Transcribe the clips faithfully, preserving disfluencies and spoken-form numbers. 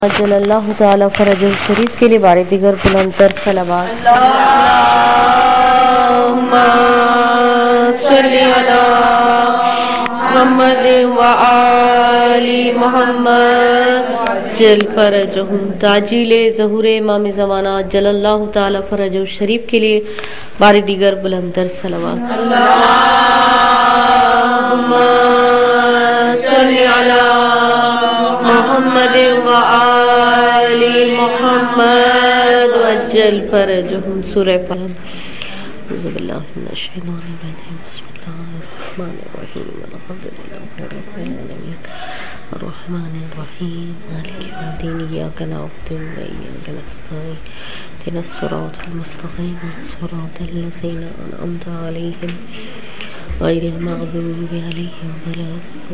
جل اللہ تعالی فرج الشریف کے لیے بار دیگر بلند تر صلوات۔ اللہم صلی علی محمد و آل محمد جل فرجہم۔ تعجیل ظہور امام زمانہ جل اللہ تعالی فرج الشریف کے لیے بار دیگر بلند تر صلوات۔ اللہم صلی علی محمد و آل محمد وجل فرجہم۔ سورہ فلق۔ اعوذ باللہ من الشیطان الرجیم۔ بسم اللہ الرحمن الرحیم۔ الحمد للہ رب العالمین الرحمن الرحیم مالک یوم الدین۔ ایاک نعبد و ایاک نستعین اهدنا الصراط المستقیم صراط الذین انعمت علیہم غیر المغضوب علیہم ولا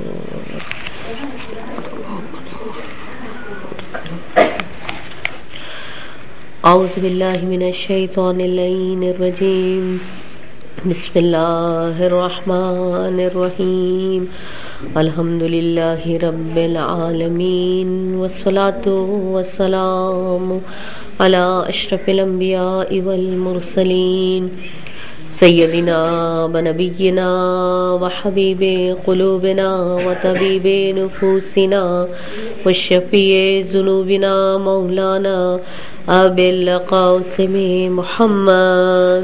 اعوذ باللہ من الشیطان اللعین الرجیم۔ بسم اللہ الرحمن الرحیم۔ الحمد للہ رب العالمین والصلاة والسلام علی اشرف الانبیاء والمرسلین سیدنا و نبینا و حبیب قلوبنا و طبیب نفوسنا و شفیع ذنوبنا مولانا ابی القاسم محمد۔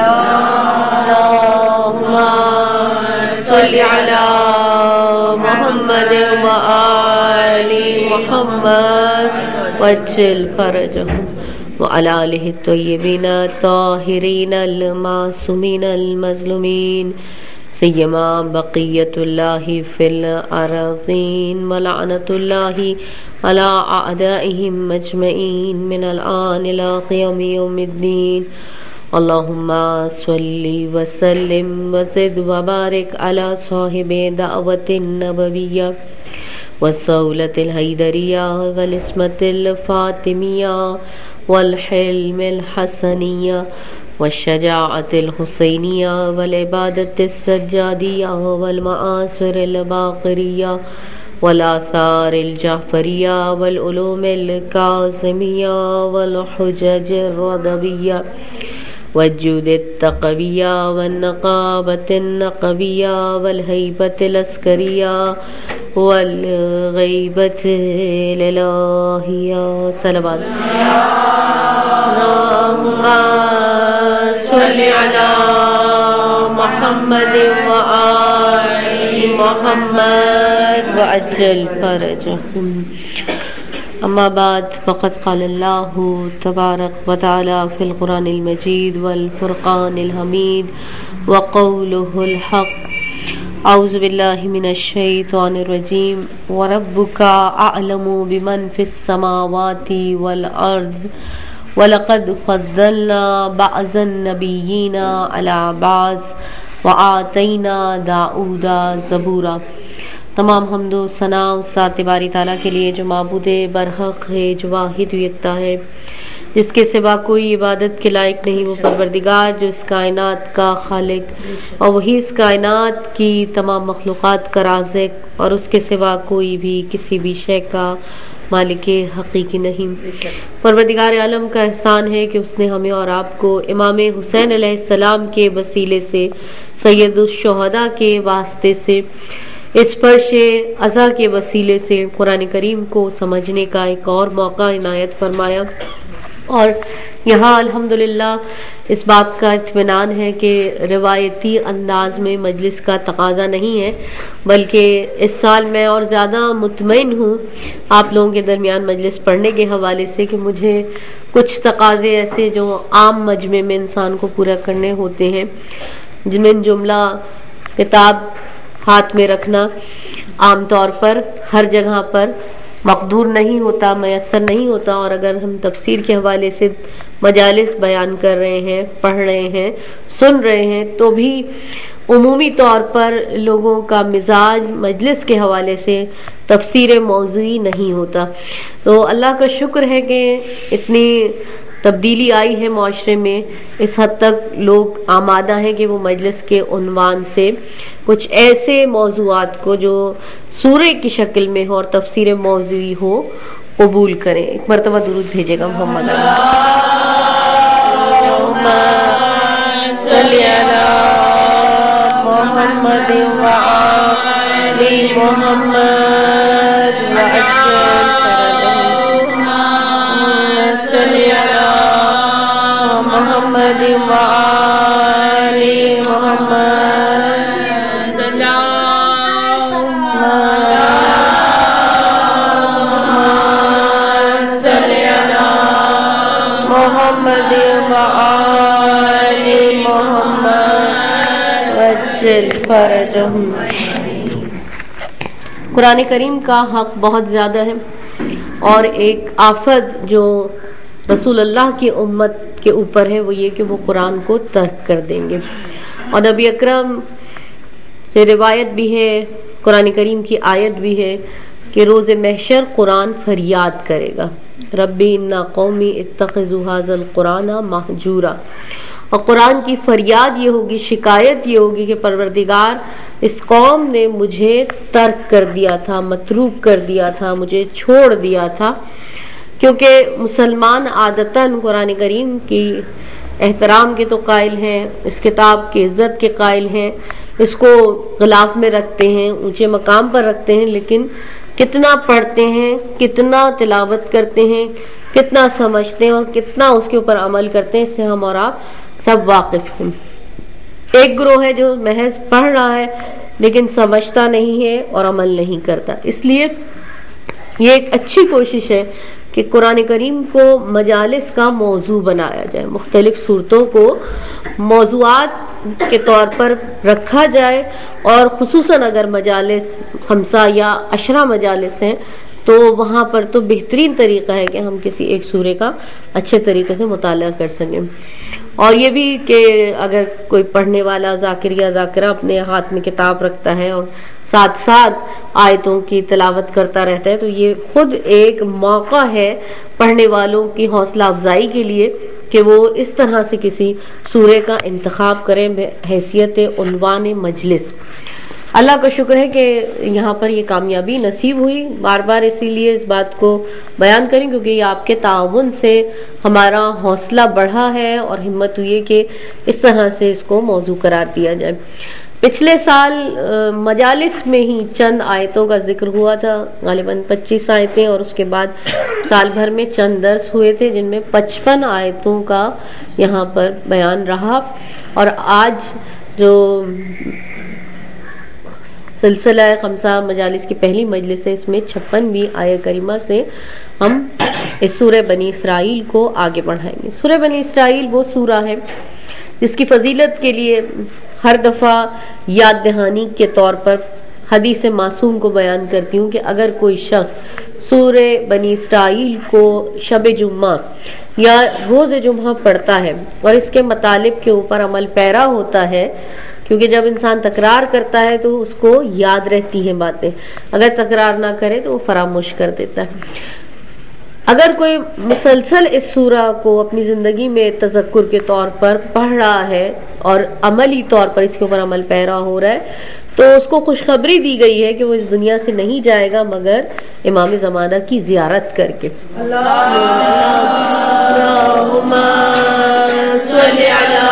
اللہم صلی علی محمد و آل محمد وجل فرجہم وعلی آلہ الطیبین الطاہرین المعصومین المظلومین سیما بقیت اللہ فی الارضین ولعنت اللہ علی اعدائہم مجمعین من الآن الى قیام یوم الدین۔ اللہم صلی وسلم وزد وبارک علی صاحب دعوت النبویہ والصولة الحیدریہ والعصمت الفاطمیہ والحلم الحسنیہ والشجاعة الحسینیہ والعبادت السجادیہ والمآثر الباقریہ والآثار الجعفریہ والعلوم الکاظمیہ والحجج الرضویہ والجود التقویہ والنقابة النقویہ والہیبة العسکریہ والغیبة الالہیہ۔ صلوات۔ اللہم صلی علی محمد و آل محمد وعجل فرجہم۔ اما بعد فقد قال اللہ تبارک و تعالی فی القرآن المجید والفرقان الحمید وقولہ الحق۔ اعوذ باللہ من الشیطان الرجیم۔ وربک اعلم بمن فی السماوات والارض وَلَقَدْ فَضَّلْنَا بَعْضَ النَّبِيِّينَ عَلَى بَعْضٍ وَآتَيْنَا دَاؤُودَ زَبُورًا۔ تمام حمد و ثنا اس ذات باری تعالیٰ کے لیے جو معبود برحق ہے، جو واحد و یکتا ہے، جس کے سوا کوئی عبادت کے لائق نہیں، وہ پروردگار جو اس کائنات کا خالق اور وہی اس کائنات کی تمام مخلوقات کا رازق، اور اس کے سوا کوئی بھی کسی بھی شے کا مالک حقیقی نہیں۔ پروردگار عالم کا احسان ہے کہ اس نے ہمیں اور آپ کو امام حسین علیہ السلام کے وسیلے سے، سید الشہداء کے واسطے سے، اس فرش عزا کے وسیلے سے قرآن کریم کو سمجھنے کا ایک اور موقع عنایت فرمایا، اور یہاں الحمدللہ اس بات کا اطمینان ہے کہ روایتی انداز میں مجلس کا تقاضا نہیں ہے، بلکہ اس سال میں اور زیادہ مطمئن ہوں آپ لوگوں کے درمیان مجلس پڑھنے کے حوالے سے کہ مجھے کچھ تقاضے ایسے جو عام مجمع میں انسان کو پورا کرنے ہوتے ہیں، جن میں جملہ کتاب ہاتھ میں رکھنا عام طور پر ہر جگہ پر مقدور نہیں ہوتا، میسر نہیں ہوتا، اور اگر ہم تفسیر کے حوالے سے مجالس بیان کر رہے ہیں، پڑھ رہے ہیں، سن رہے ہیں، تو بھی عمومی طور پر لوگوں کا مزاج مجلس کے حوالے سے تفسیر موضوعی نہیں ہوتا۔ تو اللہ کا شکر ہے کہ اتنی تبدیلی آئی ہے معاشرے میں، اس حد تک لوگ آمادہ ہیں کہ وہ مجلس کے عنوان سے کچھ ایسے موضوعات کو جو سورے کی شکل میں ہو اور تفسیر موضوعی ہو، قبول کریں. ایک مرتبہ درود بھیجے گا محمد صلی علی محمد وآل محمد وعجل صلی علی محمد وآل محمد صلی علی محمد وآل محمد وعجل فرجهم. قرآن کریم کا حق بہت زیادہ ہے، اور ایک آفت جو رسول اللہ کی امت کے اوپر ہے وہ یہ کہ وہ قرآن کو ترک کر دیں گے. اور نبی اکرم سے روایت بھی ہے، قرآن کریم کی آیت بھی ہے کہ روز محشر قرآن فریاد کرے گا، ربی انا قومی اتخذوا ھذا القرآن مہجورا. اور قرآن کی فریاد یہ ہوگی، شکایت یہ ہوگی کہ پروردگار اس قوم نے مجھے ترک کر دیا تھا، متروک کر دیا تھا، مجھے چھوڑ دیا تھا. کیونکہ مسلمان عادتاً قرآن کریم کی احترام کے تو قائل ہیں، اس کتاب کی عزت کے قائل ہیں، اس کو غلاف میں رکھتے ہیں، اونچے مقام پر رکھتے ہیں، لیکن کتنا پڑھتے ہیں، کتنا تلاوت کرتے ہیں، کتنا سمجھتے ہیں اور کتنا اس کے اوپر عمل کرتے ہیں، اس سے ہم اور آپ سب واقف ہیں. ایک گروہ ہے جو محض پڑھ رہا ہے لیکن سمجھتا نہیں ہے اور عمل نہیں کرتا. اس لیے یہ ایک اچھی کوشش ہے کہ قرآن کریم کو مجالس کا موضوع بنایا جائے، مختلف صورتوں کو موضوعات کے طور پر رکھا جائے، اور خصوصاً اگر مجالس خمسہ یا عشرہ مجالس ہیں تو وہاں پر تو بہترین طریقہ ہے کہ ہم کسی ایک سورے کا اچھے طریقے سے مطالعہ کر سکیں. اور یہ بھی کہ اگر کوئی پڑھنے والا ذاکر یا ذاکرہ اپنے ہاتھ میں کتاب رکھتا ہے اور ساتھ ساتھ آیتوں کی تلاوت کرتا رہتا ہے تو یہ خود ایک موقع ہے پڑھنے والوں کی حوصلہ افزائی کے لیے کہ وہ اس طرح سے کسی سورے کا انتخاب کریں بحیثیت عنوان مجلس. اللہ کا شکر ہے کہ یہاں پر یہ کامیابی نصیب ہوئی. بار بار اسی لیے اس بات کو بیان کریں کیونکہ یہ آپ کے تعاون سے ہمارا حوصلہ بڑھا ہے اور ہمت ہوئی ہے کہ اس طرح سے اس کو موضوع قرار دیا جائے. پچھلے سال مجالس میں ہی چند آیتوں کا ذکر ہوا تھا، غالباً پچیس آیتیں، اور اس کے بعد سال بھر میں چند درس ہوئے تھے جن میں پچپن آیتوں کا یہاں پر بیان رہا. اور آج جو سلسلہ خمسہ مجالس کی پہلی مجلس ہے اس میں چھپنویں آیہ کریمہ سے ہم اس سورہ بنی اسرائیل کو آگے بڑھائیں گے. سورہ بنی اسرائیل وہ سورہ ہے جس کی فضیلت کے لیے ہر دفعہ یاد دہانی کے طور پر حدیث معصوم کو بیان کرتی ہوں کہ اگر کوئی شخص سورہ بنی اسرائیل کو شب جمعہ یا روز جمعہ پڑھتا ہے اور اس کے مطالب کے اوپر عمل پیرا ہوتا ہے، کیونکہ جب انسان تکرار کرتا ہے تو اس کو یاد رہتی ہیں باتیں، اگر تکرار نہ کرے تو وہ فراموش کر دیتا ہے. اگر کوئی مسلسل اس سورہ کو اپنی زندگی میں تذکر کے طور پر پڑھ رہا ہے اور عملی طور پر اس کے اوپر عمل پیرا ہو رہا ہے تو اس کو خوشخبری دی گئی ہے کہ وہ اس دنیا سے نہیں جائے گا مگر امام زمانہ کی زیارت کر کے. اللہم صلی علی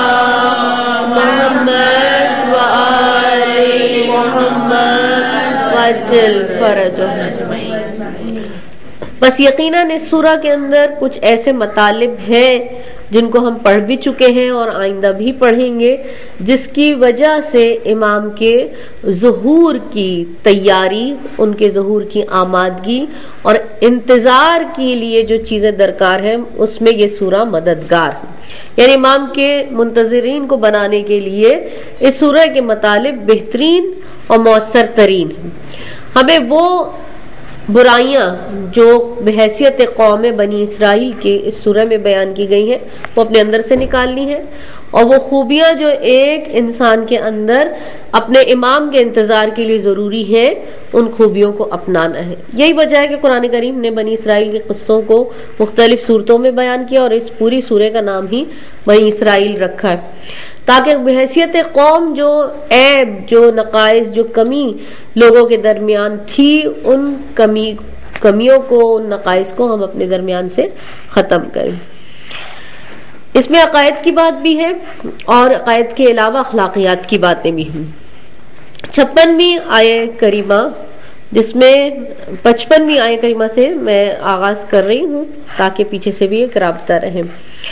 محمد وآل محمد وعجل فرجهم. بس یقیناً اس سورہ کے اندر کچھ ایسے مطالب ہیں جن کو ہم پڑھ بھی چکے ہیں اور آئندہ بھی پڑھیں گے، جس کی وجہ سے امام کے ظہور کی تیاری، ان کے ظہور کی آمادگی اور انتظار کے لیے جو چیزیں درکار ہیں اس میں یہ سورہ مددگار ہے. یعنی امام کے منتظرین کو بنانے کے لیے اس سورہ کے مطالب بہترین اور مؤثر ترین ہیں. ہمیں وہ برائیاں جو بحیثیت قوم بنی اسرائیل کے اس سورہ میں بیان کی گئی ہیں وہ اپنے اندر سے نکالنی ہے، اور وہ خوبیاں جو ایک انسان کے اندر اپنے امام کے انتظار کے لیے ضروری ہیں ان خوبیوں کو اپنانا ہے. یہی وجہ ہے کہ قرآن کریم نے بنی اسرائیل کے قصوں کو مختلف صورتوں میں بیان کیا اور اس پوری سورہ کا نام ہی بنی اسرائیل رکھا ہے، تاکہ بحیثیت قوم جو عیب، جو نقائص، جو کمی لوگوں کے درمیان تھی ان کمی کمیوں کو، ان نقائص کو ہم اپنے درمیان سے ختم کریں۔ اس میں عقائد کی بات بھی ہے اور عقائد کے علاوہ اخلاقیات کی باتیں بھی ہیں۔ چھپنویں آیہ کریمہ، جس میں پچپنویں آیہ کریمہ سے میں آغاز کر رہی ہوں تاکہ پیچھے سے بھی ایک رابطہ رہے۔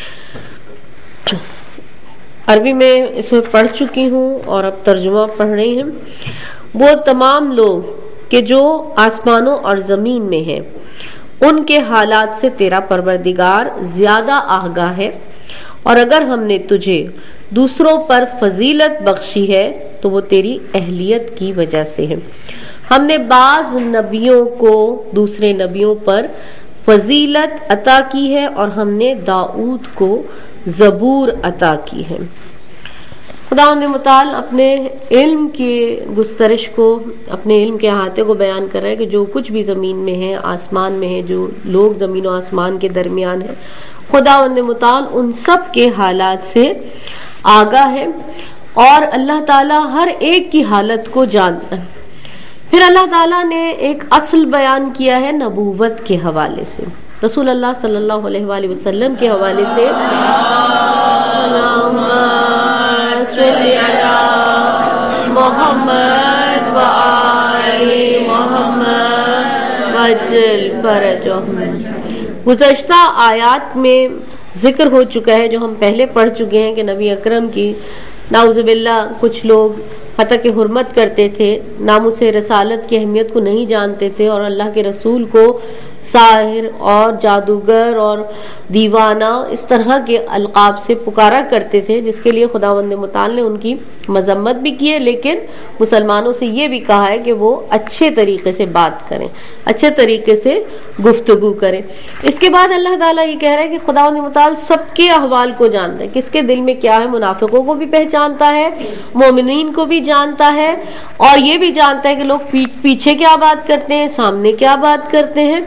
عربی میں اس میں پڑھ چکی ہوں اور اب ترجمہ پڑھ رہی ہوں۔ وہ تمام لوگ کہ جو آسمانوں اور زمین میں ہیں، ان کے حالات سے تیرا پروردگار زیادہ آگاہ ہے، اور اگر ہم نے تجھے دوسروں پر فضیلت بخشی ہے تو وہ تیری اہلیت کی وجہ سے ہے۔ ہم نے بعض نبیوں کو دوسرے نبیوں پر فضیلت عطا کی ہے، اور ہم نے داؤد کو زبور عطا کی ہے۔ خداوند متعال اپنے علم کی گسترش کو، اپنے علم کے احاطے کو بیان کر رہا ہے کہ جو کچھ بھی زمین میں ہے، آسمان میں ہے، جو لوگ زمین و آسمان کے درمیان ہے، خداوند متعال ان سب کے حالات سے آگاہ ہے، اور اللہ تعالیٰ ہر ایک کی حالت کو جانتا ہے۔ پھر اللہ تعالیٰ نے ایک اصل بیان کیا ہے نبوت کے حوالے سے، رسول اللہ صلی اللہ علیہ وآلہ وسلم کے حوالے سے۔ صلی علی محمد و آل محمد وجل فرجہم۔ گزشتہ آیات میں ذکر ہو چکا ہے، جو ہم پہلے پڑھ چکے ہیں، کہ نبی اکرم کی نعوذ باللہ کچھ لوگ حتیٰ کہ حرمت کرتے تھے، ناموس رسالت کی اہمیت کو نہیں جانتے تھے، اور اللہ کے رسول کو ساحر اور جادوگر اور دیوانہ اس طرح کے القاب سے پکارا کرتے تھے، جس کے لیے خداوند متعال نے ان کی مذمت بھی کی ہے، لیکن مسلمانوں سے یہ بھی کہا ہے کہ وہ اچھے طریقے سے بات کریں، اچھے طریقے سے گفتگو کریں۔ اس کے بعد اللہ تعالیٰ یہ کہہ رہا ہے کہ خداوند متعال سب کے احوال کو جانتا ہے، کس کے دل میں کیا ہے، منافقوں کو بھی پہچانتا ہے، مومنین کو بھی جانتا ہے، اور یہ بھی جانتا ہے کہ لوگ پیچھے کیا بات کرتے ہیں، سامنے کیا بات کرتے ہیں۔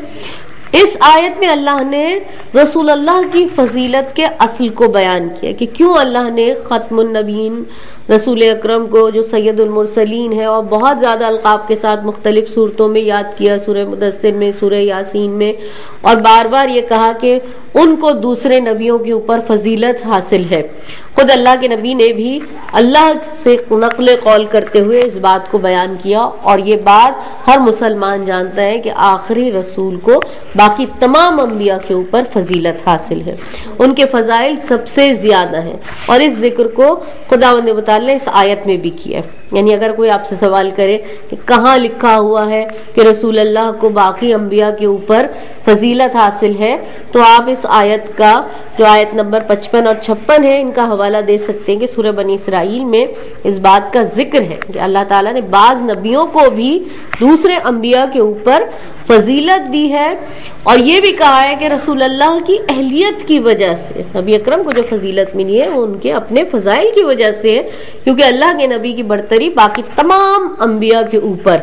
اس آیت میں اللہ نے رسول اللہ کی فضیلت کے اصل کو بیان کیا کہ کیوں اللہ نے ختم النبیین رسول اکرم کو، جو سید المرسلین ہے اور بہت زیادہ القاب کے ساتھ مختلف صورتوں میں یاد کیا، سورہ مدثر میں، سورہ یاسین میں، اور بار بار یہ کہا کہ ان کو دوسرے نبیوں کے اوپر فضیلت حاصل ہے۔ خود اللہ کے نبی نے بھی اللہ سے نقل قول کرتے ہوئے اس بات کو بیان کیا، اور یہ بات ہر مسلمان جانتا ہے کہ آخری رسول کو باقی تمام انبیاء کے اوپر فضیلت حاصل ہے، ان کے فضائل سب سے زیادہ ہیں، اور اس ذکر کو خداوند متعال نے اس آیت میں بھی کیا ہے۔ یعنی اگر کوئی آپ سے سوال کرے کہ کہاں لکھا ہوا ہے کہ رسول اللہ کو باقی انبیاء کے اوپر فضیلت حاصل ہے، تو آپ اس آیت کا جو آیت نمبر پچپن اور چھپن ہے ان کا حوالہ دے سکتے ہیں کہ سورہ بنی اسرائیل میں اس بات کا ذکر ہے کہ اللہ تعالیٰ نے بعض نبیوں کو بھی دوسرے انبیاء کے اوپر فضیلت دی ہے، اور یہ بھی کہا ہے کہ رسول اللہ کی اہلیت کی وجہ سے نبی اکرم کو جو فضیلت ملی ہے وہ ان کے اپنے فضائل کی وجہ سے ہے، کیونکہ اللہ کے نبی کی برتری باقی تمام انبیاء کے اوپر۔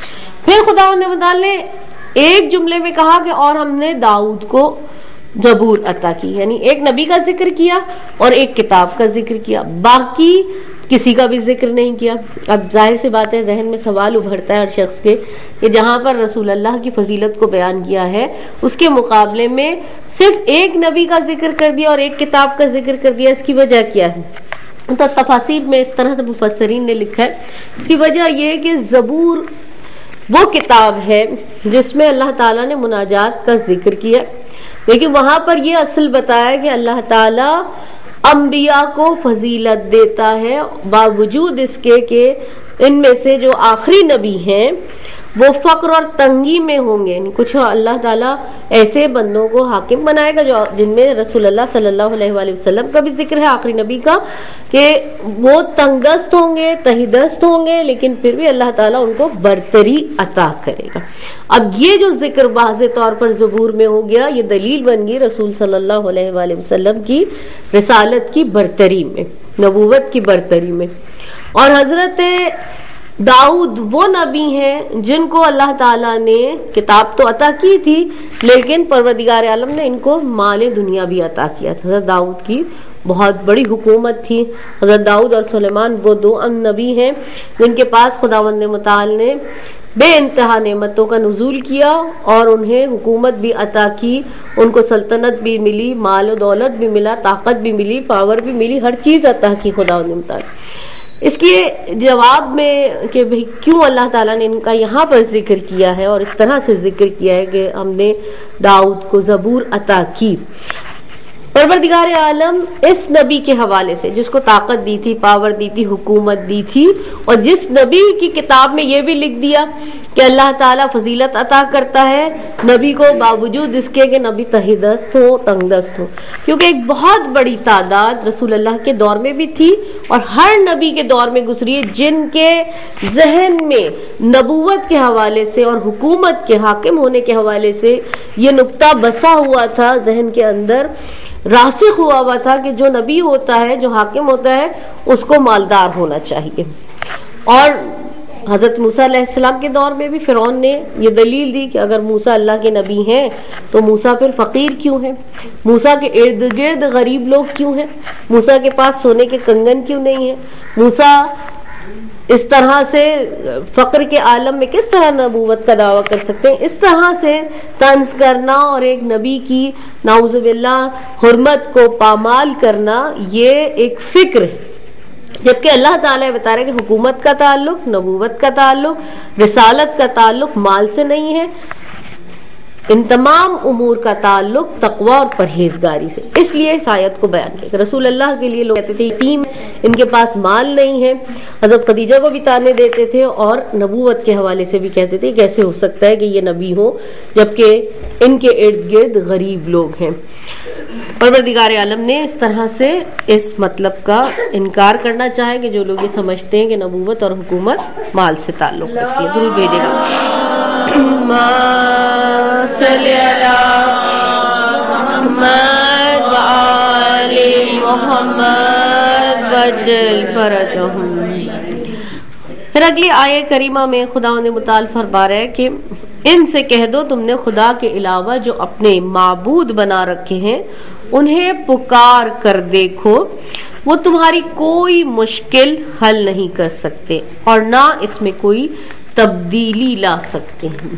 پھر خداوند متعال نے ایک جملے میں کہا کہ اور ہم نے داؤد کو زبور عطا کی، یعنی ایک نبی کا ذکر کیا اور ایک کتاب کا ذکر کیا، باقی کسی کا بھی ذکر نہیں کیا۔ اب ظاہر سی بات ہے، ذہن میں سوال ابھرتا ہے ہر شخص کے کہ جہاں پر رسول اللہ کی فضیلت کو بیان کیا ہے، اس کے مقابلے میں صرف ایک نبی کا ذکر کر دیا اور ایک کتاب کا ذکر کر دیا، اس کی وجہ کیا ہے؟ تو تفاسیر میں اس طرح سے مفسرین نے لکھا ہے، اس کی وجہ یہ ہے کہ زبور وہ کتاب ہے جس میں اللہ تعالیٰ نے مناجات کا ذکر کیا، لیکن وہاں پر یہ اصل بتایا کہ اللہ تعالیٰ انبیاء کو فضیلت دیتا ہے، باوجود اس کے کہ ان میں سے جو آخری نبی ہیں وہ فقر اور تنگی میں ہوں گے۔ کچھ اللہ تعالیٰ ایسے بندوں کو حاکم بنائے گا جو جن میں رسول اللہ صلی اللہ علیہ وآلہ وسلم کا بھی ذکر ہے، آخری نبی کا، کہ وہ تنگ دست ہوں گے، تہی دست ہوں گے، لیکن پھر بھی اللہ تعالیٰ ان کو برتری عطا کرے گا۔ اب یہ جو ذکر واضح طور پر زبور میں ہو گیا، یہ دلیل بن گئی رسول صلی اللہ علیہ وآلہ وسلم کی رسالت کی برتری میں، نبوت کی برتری میں۔ اور حضرت داؤد وہ نبی ہیں جن کو اللہ تعالیٰ نے کتاب تو عطا کی تھی، لیکن پروردگار عالم نے ان کو مال دنیا بھی عطا کیا تھا۔ حضرت داؤد کی بہت بڑی حکومت تھی۔ حضرت داؤد اور سلیمان وہ دو ان نبی ہیں جن کے پاس خداوند متعال نے بے انتہا نعمتوں کا نزول کیا اور انہیں حکومت بھی عطا کی، ان کو سلطنت بھی ملی، مال و دولت بھی ملا، طاقت بھی ملی، پاور بھی ملی، ہر چیز عطا کی خدا نے متعال۔ اس کے جواب میں کہ بھئی کیوں اللہ تعالیٰ نے ان کا یہاں پر ذکر کیا ہے اور اس طرح سے ذکر کیا ہے کہ ہم نے داؤد کو زبور عطا کی۔ پروردگار عالم اس نبی کے حوالے سے جس کو طاقت دی تھی، پاور دی تھی، حکومت دی تھی، اور جس نبی کی کتاب میں یہ بھی لکھ دیا کہ اللہ تعالیٰ فضیلت عطا کرتا ہے نبی کو، باوجود اس کے کہ نبی تہی دست ہو، تنگ دست ہو، کیونکہ ایک بہت بڑی تعداد رسول اللہ کے دور میں بھی تھی اور ہر نبی کے دور میں گزری ہے جن کے ذہن میں نبوت کے حوالے سے اور حکومت کے حاکم ہونے کے حوالے سے یہ نقطہ بسا ہوا تھا، ذہن کے اندر راسخ ہوا ہوا تھا کہ جو نبی ہوتا ہے، جو حاکم ہوتا ہے، اس کو مالدار ہونا چاہیے۔ اور حضرت موسیٰ علیہ السلام کے دور میں بھی فرعون نے یہ دلیل دی کہ اگر موسیٰ اللہ کے نبی ہیں تو موسیٰ پھر فقیر کیوں ہیں، موسیٰ کے ارد گرد غریب لوگ کیوں ہیں، موسیٰ کے پاس سونے کے کنگن کیوں نہیں ہیں، موسیٰ اس طرح سے فقر کے عالم میں کس طرح نبوت کا دعویٰ کر سکتے ہیں۔ اس طرح سے طنز کرنا اور ایک نبی کی نعوذ باللہ حرمت کو پامال کرنا یہ ایک فکر ہے، جبکہ اللہ تعالیٰ بتا رہے کہ حکومت کا تعلق، نبوت کا تعلق، رسالت کا تعلق مال سے نہیں ہے، ان تمام امور کا تعلق تقوی اور پرہیزگاری سے۔ اس لیے اس آیت کو بیان کیا کہ رسول اللہ کے لیے لوگ کہتے تھے یتیم، ان کے پاس مال نہیں ہے، حضرت خدیجہ کو بھی طعنے دیتے تھے اور نبوت کے حوالے سے بھی کہتے تھے کیسے ہو سکتا ہے کہ یہ نبی ہو جبکہ ان کے ارد گرد غریب لوگ ہیں۔ پروردگار عالم نے اس طرح سے اس مطلب کا انکار کرنا چاہے کہ جو لوگ یہ سمجھتے ہیں کہ نبوت اور حکومت مال سے تعلق رکھتی ہے۔ درود بھیجے گا صلی اللہ محمد وآل محمد وجل فرجہم۔ پھر اگلی آیہ کریمہ میں خدا نے متعال فرما رہا ہے کہ ان سے کہہ دو تم نے خدا کے علاوہ جو اپنے معبود بنا رکھے ہیں انہیں پکار کر دیکھو، وہ تمہاری کوئی مشکل حل نہیں کر سکتے اور نہ اس میں کوئی تبدیلی لا سکتے ہیں۔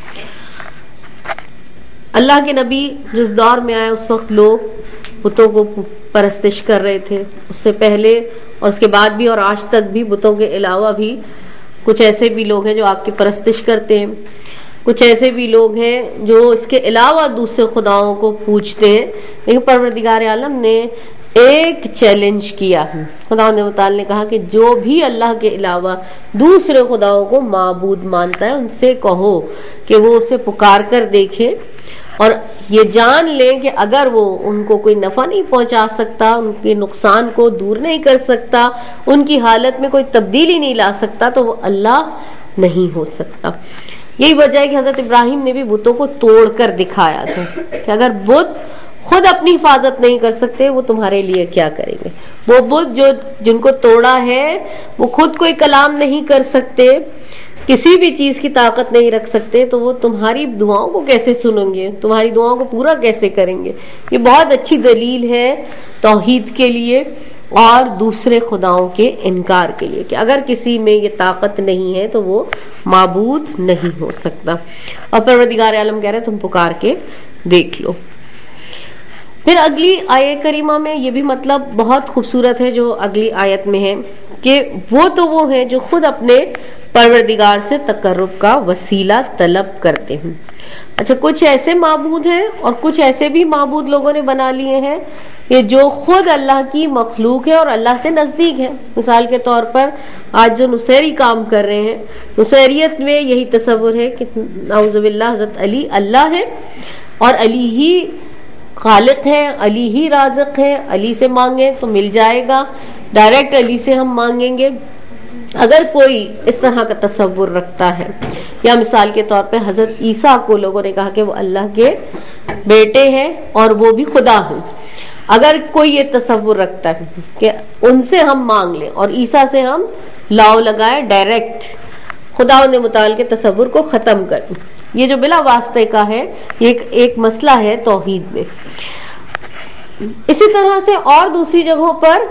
اللہ کے نبی جس دور میں آئے اس وقت لوگ بتوں کو پرستش کر رہے تھے، اس سے پہلے اور اس کے بعد بھی اور آج تک بھی بتوں کے علاوہ بھی کچھ ایسے بھی لوگ ہیں جو آپ کی پرستش کرتے ہیں، کچھ ایسے بھی لوگ ہیں جو اس کے علاوہ دوسرے خداؤں کو پوجتے ہیں، لیکن پروردگار عالم نے ایک چیلنج کیا ہے۔ خدا نے کہا کہ جو بھی اللہ کے علاوہ دوسرے خداؤں کو معبود مانتا ہے ان سے کہو کہ وہ اسے پکار کر دیکھے اور یہ جان لیں کہ اگر وہ ان کو کوئی نفع نہیں پہنچا سکتا، ان کے نقصان کو دور نہیں کر سکتا، ان کی حالت میں کوئی تبدیلی نہیں لا سکتا تو وہ اللہ نہیں ہو سکتا۔ یہی وجہ ہے کہ حضرت ابراہیم نے بھی بتوں کو توڑ کر دکھایا تھا کہ اگر بت خود اپنی حفاظت نہیں کر سکتے وہ تمہارے لیے کیا کریں گے۔ وہ بت جو جن کو توڑا ہے وہ خود کوئی کلام نہیں کر سکتے، کسی بھی چیز کی طاقت نہیں رکھ سکتے، تو وہ تمہاری دعاؤں کو کیسے سنیں گے، تمہاری دعاؤں کو پورا کیسے کریں گے۔ یہ بہت اچھی دلیل ہے توحید کے لیے اور دوسرے خداؤں کے انکار کے لیے کہ اگر کسی میں یہ طاقت نہیں ہے تو وہ معبود نہیں ہو سکتا۔ اور پروردگار عالم کہہ رہے تم پکار کے دیکھ لو۔ پھر اگلی آیت کریمہ میں یہ بھی مطلب بہت خوبصورت ہے جو اگلی آیت میں ہے کہ وہ تو وہ ہیں جو خود اپنے پروردگار سے تقرب کا وسیلہ طلب کرتے ہیں۔ اچھا، کچھ ایسے معبود ہیں اور کچھ ایسے بھی معبود لوگوں نے بنا لیے ہیں کہ جو خود اللہ کی مخلوق ہے اور اللہ سے نزدیک ہے۔ مثال کے طور پر آج جو نصیری کام کر رہے ہیں، نصیریت میں یہی تصور ہے کہ نعوذ باللہ حضرت علی اللہ ہے اور علی ہی خالق ہے، علی ہی رازق ہے، علی سے مانگیں تو مل جائے گا، ڈائریکٹ علی سے ہم مانگیں گے۔ اگر کوئی اس طرح کا تصور رکھتا ہے، یا مثال کے طور پر حضرت عیسیٰ کو لوگوں نے کہا کہ وہ اللہ کے بیٹے ہیں اور وہ بھی خدا ہیں، اگر کوئی یہ تصور رکھتا ہے کہ ان سے ہم مانگ لیں اور عیسیٰ سے ہم لاؤ لگائیں، ڈائریکٹ خدا نے متعال کے تصور کو ختم کر دیں، یہ جو بلا واسطے کا ہے یہ ایک, ایک مسئلہ ہے توحید میں۔ اسی طرح سے اور دوسری جگہوں پر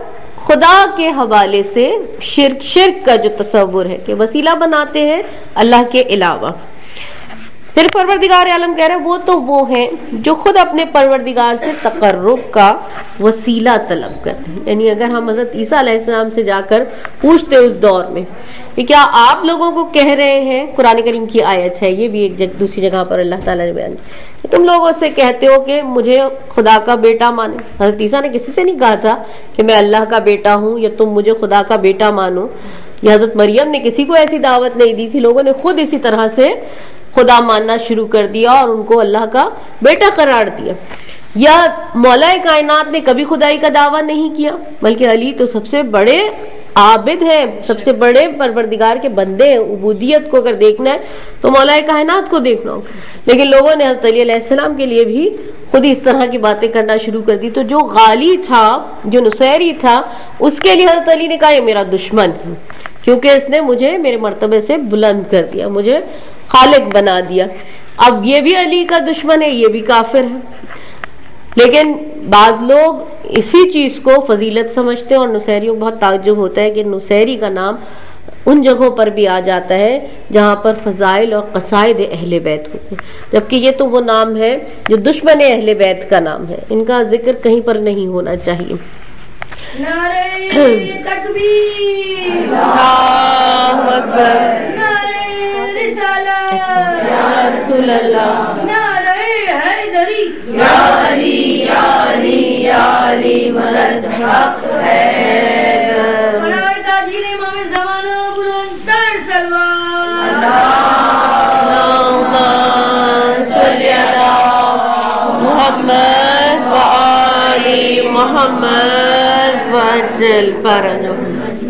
خدا کے حوالے سے شرک شرک کا جو تصور ہے کہ وسیلہ بناتے ہیں اللہ کے علاوہ. پھر پروردگار عالم کہہ رہے ہیں وہ تو وہ ہیں جو خود اپنے پروردگار سے تقرب کا وسیلہ طلب کرتے ہیں. یعنی اگر ہم حضرت عیسیٰ علیہ السلام سے جا کر پوچھتے اس دور میں کہ کیا آپ لوگوں کو کہہ رہے ہیں، قرآن کریم کی آیت ہے یہ بھی ایک جگ دوسری جگہ پر اللہ تعالیٰ نے بیان کہ تم لوگوں سے کہتے ہو کہ مجھے خدا کا بیٹا مانے. حضرت عیسیٰ نے کسی سے نہیں کہا تھا کہ میں اللہ کا بیٹا ہوں یا تم مجھے خدا کا بیٹا مانو. یا حضرت مریم نے کسی کو ایسی دعوت نہیں دی تھی. لوگوں نے خود اسی طرح سے خدا ماننا شروع کر دیا اور ان کو اللہ کا بیٹا قرار دیا. یا مولا کائنات نے کبھی خدائی کا دعویٰ نہیں کیا، بلکہ علی تو سب سے بڑے عابد ہیں، سب سے بڑے پروردگار کے بندے ہیں. عبودیت کو اگر دیکھنا ہے تو مولا کائنات کو دیکھنا ہو. لیکن لوگوں نے حضرت علی علیہ السلام کے لیے بھی خود اس طرح کی باتیں کرنا شروع کر دی. تو جو غالی تھا، جو نصیری تھا، اس کے لیے حضرت علی نے کہا یہ میرا دشمن ہے، کیونکہ اس نے مجھے میرے مرتبے سے بلند کر دیا، مجھے خالق بنا دیا. اب یہ بھی علی کا دشمن ہے، یہ بھی کافر ہے. لیکن بعض لوگ اسی چیز کو فضیلت سمجھتے ہیں اور نصیریوں کو بہت تعجب ہوتا ہے کہ نصیری کا نام ان جگہوں پر بھی آ جاتا ہے جہاں پر فضائل اور قصائد اہل بیت ہوتے ہیں، جبکہ یہ تو وہ نام ہے جو دشمن اہل بیت کا نام ہے. ان کا ذکر کہیں پر نہیں ہونا چاہیے. نعرہ تکبیر، اللہ اکبر، نعرہ رسالت، یا رسول اللہ، نعرہ حیدری، یا علی یا علی یا علی مدد حق حیدر. برائے تاجیل امام زمانہ بلندتر سلوات. اللہم صلی علی محمد و آل محمد وعجل فرجہم.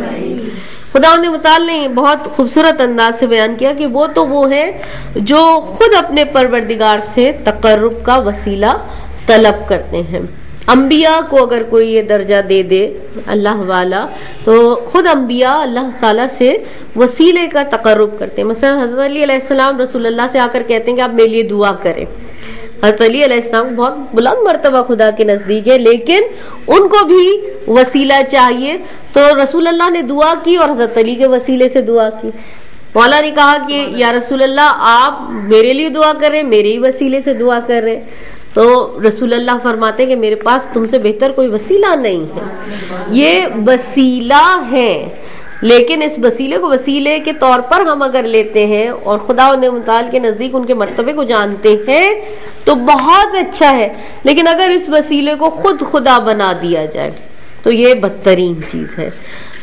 خدا نے متعال نے بہت خوبصورت انداز سے بیان کیا کہ وہ تو وہ ہے جو خود اپنے پروردگار سے تقرب کا وسیلہ طلب کرتے ہیں. انبیاء کو اگر کوئی یہ درجہ دے دے اللہ والا تو خود انبیاء اللہ تعالیٰ سے وسیلے کا تقرب کرتے ہیں. مثلا حضرت علی علیہ السلام رسول اللہ سے آ کر کہتے ہیں کہ آپ میرے لیے دعا کریں. حضرت علی علیہ السلام بہت بلند مرتبہ خدا کے نزدیک ہے، لیکن ان کو بھی وسیلہ چاہیے. تو رسول اللہ نے دعا کی اور حضرت علی کے وسیلے سے دعا کی. مولا نے کہا کہ یا رسول اللہ آپ میرے لیے دعا کر رہے ہیں، میرے ہی وسیلے سے دعا کر رہے ہیں. تو رسول اللہ فرماتے ہیں کہ میرے پاس تم سے بہتر کوئی وسیلہ نہیں ہے. یہ وسیلہ ہے، لیکن اس وسیلے کو وسیلے کے طور پر ہم اگر لیتے ہیں اور خدا و متعال کے نزدیک ان کے مرتبے کو جانتے ہیں تو بہت اچھا ہے. لیکن اگر اس وسیلے کو خود خدا بنا دیا جائے تو یہ بدترین چیز ہے.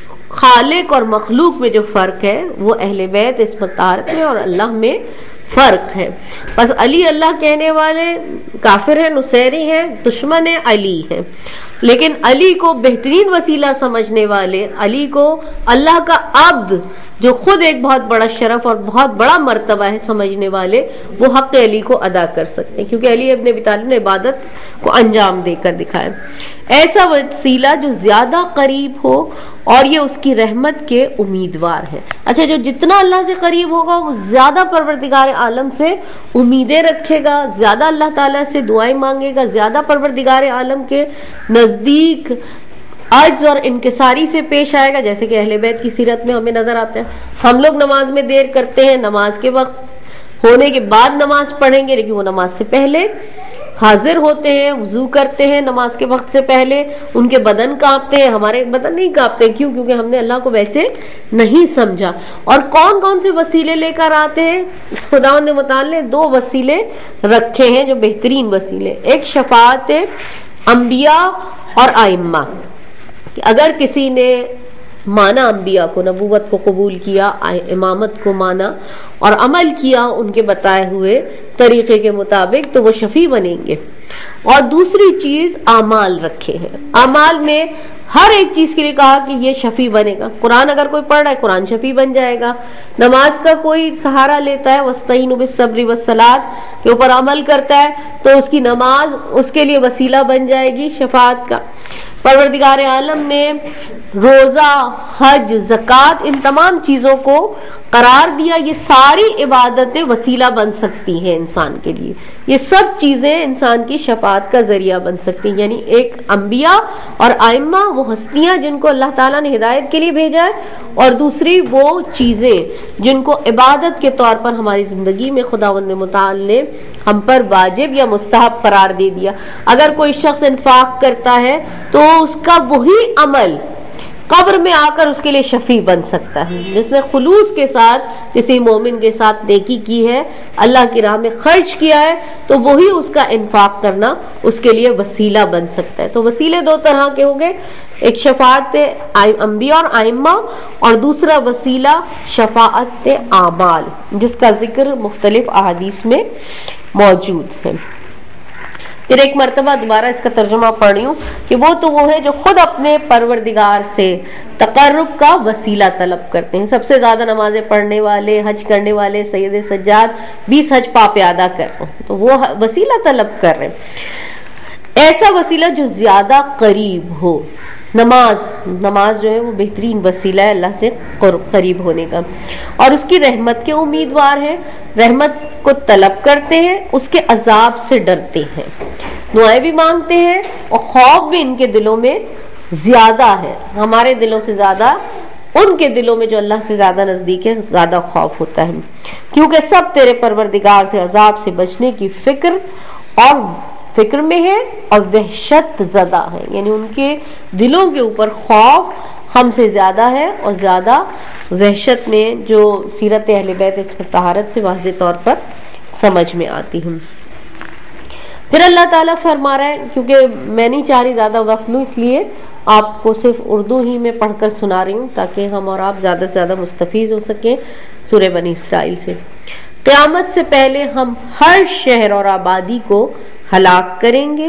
خالق اور مخلوق میں جو فرق ہے وہ اہل بیت عصمت طہارت میں اور اللہ میں فرق ہے. بس علی اللہ کہنے والے کافر ہیں، نصیری ہیں، دشمن علی ہیں. لیکن علی کو بہترین وسیلہ سمجھنے والے، علی کو اللہ کا عبد جو خود ایک بہت بڑا شرف اور بہت بڑا مرتبہ ہے سمجھنے والے، وہ حق علی کو ادا کر سکتے ہیں، کیونکہ علی ابن ابی طالب نے عبادت کو انجام دے کر دکھایا. ایسا وسیلہ جو زیادہ قریب ہو اور یہ اس کی رحمت کے امیدوار ہے. اچھا، جو جتنا اللہ سے قریب ہوگا وہ زیادہ پروردگار عالم سے امیدیں رکھے گا، زیادہ اللہ تعالیٰ سے دعائیں مانگے گا، زیادہ پروردگار عالم کے نزدیک عجز اور انکساری سے پیش آئے گا. جیسے کہ اہل بیت کی سیرت میں ہمیں نظر آتا ہے، ہم لوگ نماز میں دیر کرتے ہیں، نماز کے وقت ہونے کے بعد نماز پڑھیں گے، لیکن وہ نماز سے پہلے حاضر ہوتے ہیں، وضو کرتے ہیں نماز کے وقت سے پہلے. ان کے بدن کانپتے ہیں، ہمارے بدن نہیں کانپتے. کیوں؟ کیونکہ ہم نے اللہ کو ویسے نہیں سمجھا. اور کون کون سے وسیلے لے کر آتے ہیں؟ خداوند متعال نے دو وسیلے رکھے ہیں جو بہترین وسیلے. ایک شفاعت انبیاء اور ائمہ، کہ اگر کسی نے مانا انبیاء کو، نبوت کو قبول کیا، امامت کو مانا اور عمل کیا ان کے بتائے ہوئے طریقے کے مطابق، تو وہ شفیع بنیں گے. اور دوسری چیز اعمال رکھے ہیں. اعمال میں ہر ایک چیز کے لیے کہا کہ یہ شفیع بنے گا. قرآن اگر کوئی پڑھ رہا ہے قرآن شفیع بن جائے گا. نماز کا کوئی سہارا لیتا ہے وَاسْتَعِينُوا بِالصَّبْرِ وَالصَّلَاةِ کے اوپر عمل کرتا ہے تو اس کی نماز اس کے لیے وسیلہ بن جائے گی شفاعت کا. پروردگار عالم نے روزہ، حج، زکوٰۃ ان تمام چیزوں کو قرار دیا. یہ ساری عبادتیں وسیلہ بن سکتی ہیں انسان کے لیے. یہ سب چیزیں انسان کی شفاعت کا ذریعہ بن سکتی ہیں. یعنی ایک انبیاء اور ائمہ وہ وہ ہستیاں جن کو اللہ تعالیٰ نے ہدایت کے لیے بھیجا ہے، اور دوسری وہ چیزیں جن کو عبادت کے طور پر ہماری زندگی میں خداوند متعال نے ہم پر واجب یا مستحب قرار دے دیا۔ اگر کوئی شخص انفاق کرتا ہے تو اس کا وہی عمل قبر میں آ کر اس کے لیے شفیع بن سکتا ہے۔ جس نے خلوص کے ساتھ کسی مومن کے ساتھ نیکی کی ہے، اللہ کی راہ میں خرچ کیا ہے، تو وہی اس کا انفاق کرنا اس کے لیے وسیلہ بن سکتا ہے۔ تو وسیلے دو طرح کے ہوں گے، ایک شفاعت انبیاء اور ائمہ، اور دوسرا وسیلہ شفاعت اعمال، جس کا ذکر مختلف احادیث میں موجود ہے۔ پھر ایک مرتبہ دوبارہ اس کا ترجمہ پڑھ رہی ہوں کہ وہ تو وہ ہے جو خود اپنے پروردگار سے تقرب کا وسیلہ طلب کرتے ہیں۔ سب سے زیادہ نمازیں پڑھنے والے، حج کرنے والے سید سجاد بیس حج پا پیادہ کر رہے ہیں، تو وہ وسیلہ طلب کر رہے ہیں، ایسا وسیلہ جو زیادہ قریب ہو۔ نماز نماز جو ہے وہ بہترین وسیلہ ہے اللہ سے قریب ہونے کا، اور اس کی رحمت کے امیدوار ہیں، رحمت کو طلب کرتے ہیں، اس کے عذاب سے ڈرتے ہیں، دعائیں بھی مانگتے ہیں، اور خوف بھی ان کے دلوں میں زیادہ ہے۔ ہمارے دلوں سے زیادہ ان کے دلوں میں جو اللہ سے زیادہ نزدیک ہے زیادہ خوف ہوتا ہے، کیونکہ سب تیرے پروردگار سے عذاب سے بچنے کی فکر اور فکر میں ہے اور وحشت زدہ ہے، یعنی ان کے دلوں کے اوپر خوف ہم سے زیادہ ہے اور زیادہ وحشت میں، جو سیرت اہل بیت اس پر طہارت سے واضح طور پر سمجھ میں آتی ہیں۔ پھر اللہ تعالیٰ فرما رہا ہے، کیونکہ میں نہیں چاہ رہی زیادہ وقت لوں، اس لیے آپ کو صرف اردو ہی میں پڑھ کر سنا رہی ہوں تاکہ ہم اور آپ زیادہ سے زیادہ مستفیض ہو سکیں سورہ بنی اسرائیل سے۔ قیامت سے پہلے ہم ہر شہر اور آبادی کو ہلاک کریں گے،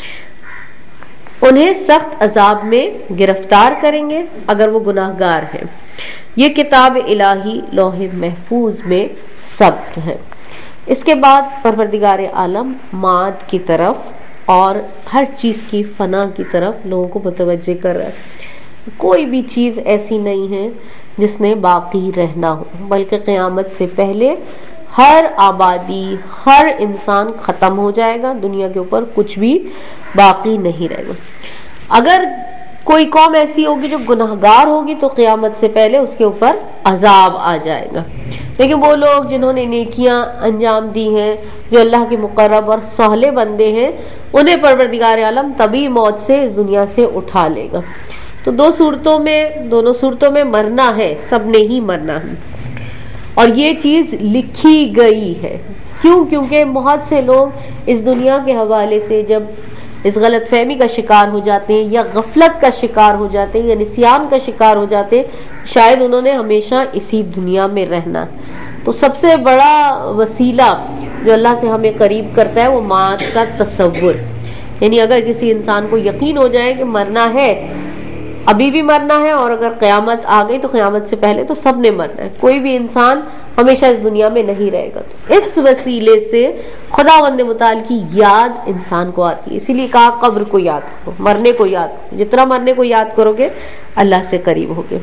انہیں سخت عذاب میں گرفتار کریں گے اگر وہ گناہگار ہیں۔ یہ کتاب الہی لوح محفوظ میں ثبت ہے۔ اس کے بعد پروردگار عالم معاد کی طرف اور ہر چیز کی فنا کی طرف لوگوں کو متوجہ کر رہا ہے۔ کوئی بھی چیز ایسی نہیں ہے جس نے باقی رہنا ہو، بلکہ قیامت سے پہلے ہر آبادی، ہر انسان ختم ہو جائے گا، دنیا کے اوپر کچھ بھی باقی نہیں رہے گا۔ اگر کوئی قوم ایسی ہوگی جو گناہگار ہوگی تو قیامت سے پہلے اس کے اوپر عذاب آ جائے گا، لیکن وہ لوگ جنہوں نے نیکیاں انجام دی ہیں، جو اللہ کے مقرب اور صالح بندے ہیں، انہیں پروردگار عالم طبی موت سے اس دنیا سے اٹھا لے گا۔ تو دو صورتوں میں دونوں صورتوں میں مرنا ہے، سب نے ہی مرنا ہے، اور یہ چیز لکھی گئی ہے۔ کیوں؟ کیونکہ بہت سے لوگ اس دنیا کے حوالے سے جب اس غلط فہمی کا شکار ہو جاتے ہیں یا غفلت کا شکار ہو جاتے ہیں یا نسیان کا شکار ہو جاتے ہیں، شاید انہوں نے ہمیشہ اسی دنیا میں رہنا۔ تو سب سے بڑا وسیلہ جو اللہ سے ہمیں قریب کرتا ہے وہ معاد کا تصور، یعنی اگر کسی انسان کو یقین ہو جائے کہ مرنا ہے، ابھی بھی مرنا ہے، اور اگر قیامت آ گئی تو قیامت سے پہلے تو سب نے مرنا ہے، کوئی بھی انسان ہمیشہ اس دنیا میں نہیں رہے گا۔ تو اس وسیلے سے خداوند متعال کی یاد انسان کو آتی ہے، اسی لیے کہا قبر کو یاد کرو، مرنے کو یاد کرو، جتنا مرنے کو یاد کرو گے اللہ سے قریب ہوگے۔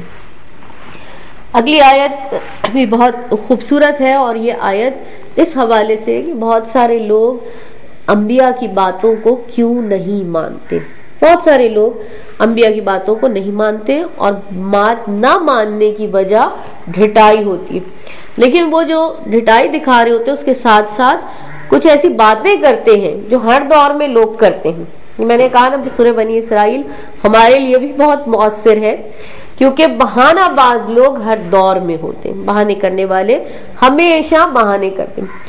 اگلی آیت بھی بہت خوبصورت ہے، اور یہ آیت اس حوالے سے کہ بہت سارے لوگ انبیاء کی باتوں کو کیوں نہیں مانتے۔ بہت سارے لوگ انبیاء کی باتوں کو نہیں مانتے، اور بات نہ ماننے کی وجہ ڈھٹائی ہوتی ہے، لیکن وہ جو ڈھٹائی دکھا رہے ہوتے ہیں اس کے ساتھ ساتھ کچھ ایسی باتیں کرتے ہیں جو ہر دور میں لوگ کرتے ہیں۔ میں نے کہا نا سورہ بنی اسرائیل ہمارے لیے بھی بہت مؤثر ہے، کیونکہ بہانہ باز لوگ ہر دور میں ہوتے ہیں، بہانے کرنے والے ہمیشہ بہانے کرتے ہیں۔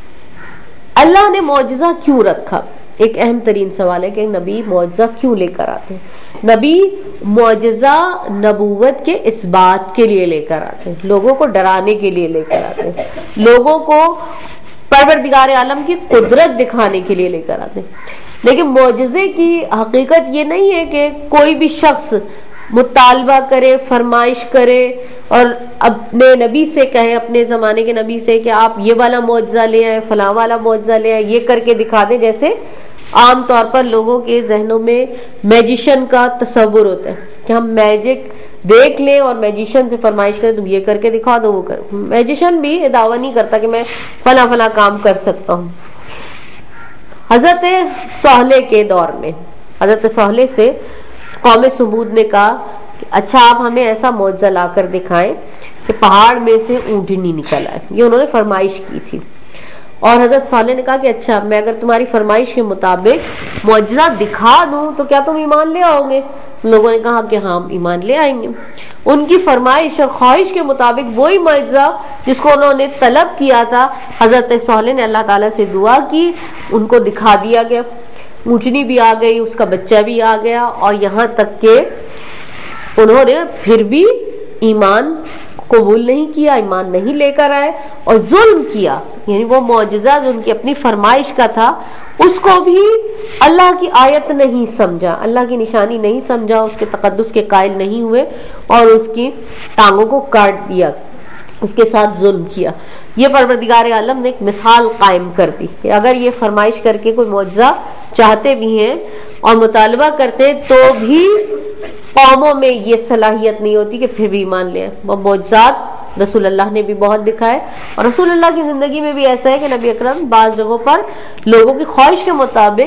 اللہ نے معجزہ کیوں رکھا؟ ایک اہم ترین سوال ہے کہ نبی معجزہ کیوں لے کر آتے ہیں؟ نبی معجزہ نبوت کے اس بات کے لیے لے کر آتے ہیں، لوگوں کو ڈرانے کے لیے لے کر آتے ہیں، لوگوں کو پروردگار عالم کی قدرت دکھانے کے لیے لے کر آتے ہیں۔ لیکن معجزے کی حقیقت یہ نہیں ہے کہ کوئی بھی شخص مطالبہ کرے، فرمائش کرے اور اپنے نبی سے کہے، اپنے زمانے کے نبی سے کہ آپ یہ والا معجزہ لے آئے، فلاں والا معجزہ لے آئے، یہ کر کے دکھا دیں۔ جیسے عام طور پر لوگوں کے ذہنوں میں میجیشن کا تصور ہوتا ہے کہ ہم میجک دیکھ لیں اور میجیشن سے فرمائش کریں تم یہ کر کے دکھا دو، وہ کر۔ میجیشن بھی یہ دعویٰ نہیں کرتا کہ میں فلاں فلاں کام کر سکتا ہوں۔ حضرت صالح کے دور میں، حضرت صالح سے قوم سمود نے کہا کہ اچھا آپ ہمیں ایسا معجزہ لا کر دکھائیں کہ پہاڑ میں سے اونٹنی نکل آئے، یہ انہوں نے فرمائش کی تھی۔ اور حضرت صالح نے کہا کہ اچھا میں اگر تمہاری فرمائش کے مطابق معجزہ دکھا دوں تو کیا تم ایمان لے آؤ گے؟ لوگوں نے کہا کہ ہاں ایمان لے آئیں گے۔ ان کی فرمائش اور خواہش کے مطابق وہی معجزہ جس کو انہوں نے طلب کیا تھا، حضرت صالح نے اللہ تعالیٰ سے دعا کی، ان کو دکھا دیا گیا۔ اونٹنی بھی آ گئی، اس کا بچہ بھی آ گیا، اور یہاں تک کہ انہوں نے پھر بھی ایمان قبول نہیں کیا، ایمان نہیں لے کر آئے اور ظلم کیا، یعنی وہ معجزہ جو ان کی اپنی فرمائش کا تھا اس کو بھی اللہ کی آیت نہیں سمجھا، اللہ کی نشانی نہیں سمجھا، اس کے تقدس کے قائل نہیں ہوئے اور اس کی ٹانگوں کو کاٹ دیا، اس کے ساتھ ظلم کیا۔ یہ پروردگار عالم نے ایک مثال قائم کر دی کہ اگر یہ فرمائش کر کے کوئی معجزہ چاہتے بھی ہیں اور مطالبہ کرتے تو بھی قوموں میں یہ صلاحیت نہیں ہوتی کہ پھر بھی ایمان لے آئیں۔ وہ معجزات رسول اللہ نے بھی بہت دکھائے، اور رسول اللہ کی زندگی میں بھی ایسا ہے کہ نبی اکرم بعض جگہوں پر لوگوں کی خواہش کے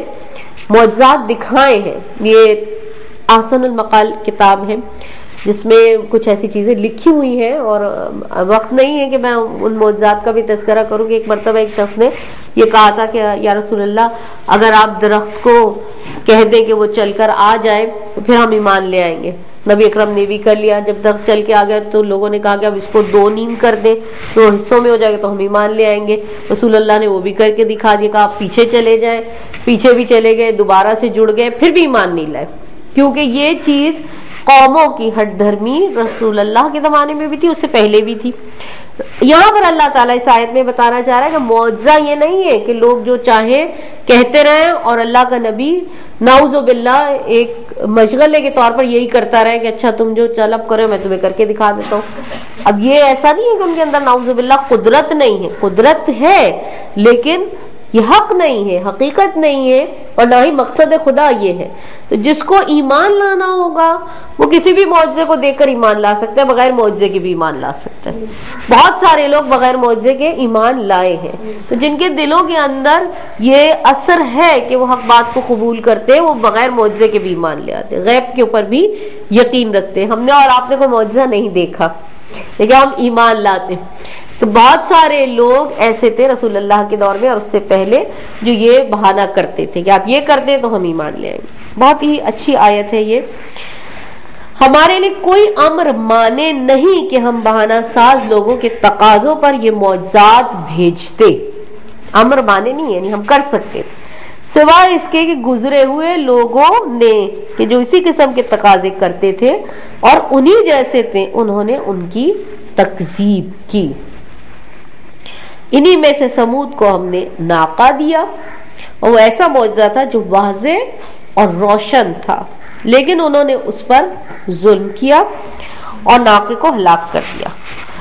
مطابق معجزات دکھائے ہیں۔ یہ احسن المقال کتاب ہے جس میں کچھ ایسی چیزیں لکھی ہوئی ہیں، اور وقت نہیں ہے کہ میں ان معجزات کا بھی تذکرہ کروں کہ ایک مرتبہ ایک شخص نے یہ کہا تھا کہ یا رسول اللہ اگر آپ درخت کو کہہ دیں کہ وہ چل کر آ جائے تو پھر ہم ایمان لے آئیں گے۔ نبی اکرم نے بھی کر لیا، جب درخت چل کے آ گیا تو لوگوں نے کہا کہ اب اس کو دو نیم کر دیں، دو حصوں میں ہو جائے گا تو ہم ایمان لے آئیں گے۔ رسول اللہ نے وہ بھی کر کے دکھا دیا، کہا آپ پیچھے چلے جائیں، پیچھے بھی چلے گئے، دوبارہ سے جڑ گئے، پھر بھی ایمان نہیں لائے، کیونکہ یہ چیز قوموں کی ہٹ دھرمی رسول اللہ کے زمانے میں بھی تھی، اس سے پہلے بھی تھی۔ یہاں پر اللہ تعالیٰ اس آیت میں بتانا چاہ رہا ہے کہ معجزہ یہ نہیں ہے کہ لوگ جو چاہیں کہتے رہیں اور اللہ کا نبی نعوذ باللہ ایک مشغلے کے طور پر یہی کرتا رہے کہ اچھا تم جو طلب کرو میں تمہیں کر کے دکھا دیتا ہوں۔ اب یہ ایسا نہیں ہے کہ ان کے اندر نعوذ باللہ قدرت نہیں ہے، قدرت ہے لیکن یہ حق نہیں ہے، حقیقت نہیں ہے، اور نہ ہی مقصد خدا یہ ہے۔ تو جس کو ایمان لانا ہوگا وہ کسی بھی معجزے کو دیکھ کر ایمان لا سکتا ہے، بغیر معجزے کے بھی ایمان لا سکتا ہے۔ بہت سارے لوگ بغیر معجزے کے ایمان لائے ہیں، تو جن کے دلوں کے اندر یہ اثر ہے کہ وہ حق بات کو قبول کرتے ہیں وہ بغیر معجزے کے بھی ایمان لے آتے ہیں، غیب کے اوپر بھی یقین رکھتے ہیں۔ ہم نے اور آپ نے کوئی معجزہ نہیں دیکھا لیکن ہم ایمان لاتے ہیں۔ تو بہت سارے لوگ ایسے تھے رسول اللہ کے دور میں اور اس سے پہلے جو یہ بہانہ کرتے تھے کہ آپ یہ کرتے تو ہم ایمان لے آئیں گے۔ بہت ہی اچھی آیت ہے یہ۔ ہمارے لیے کوئی امر مانے نہیں کہ ہم بہانہ ساز لوگوں کے تقاضوں پر یہ معجزات بھیجتے، امر مانے نہیں یعنی ہم کر سکتے، سوائے اس کے کہ گزرے ہوئے لوگوں نے کہ جو اسی قسم کے تقاضے کرتے تھے اور انہی جیسے تھے انہوں نے ان کی تکذیب کی۔ انہی میں سے سمود کو ہم نے ناقہ دیا، اور وہ ایسا معجزہ تھا جو واضح اور روشن تھا، لیکن انہوں نے اس پر ظلم کیا اور ناقے کو ہلاک کر دیا۔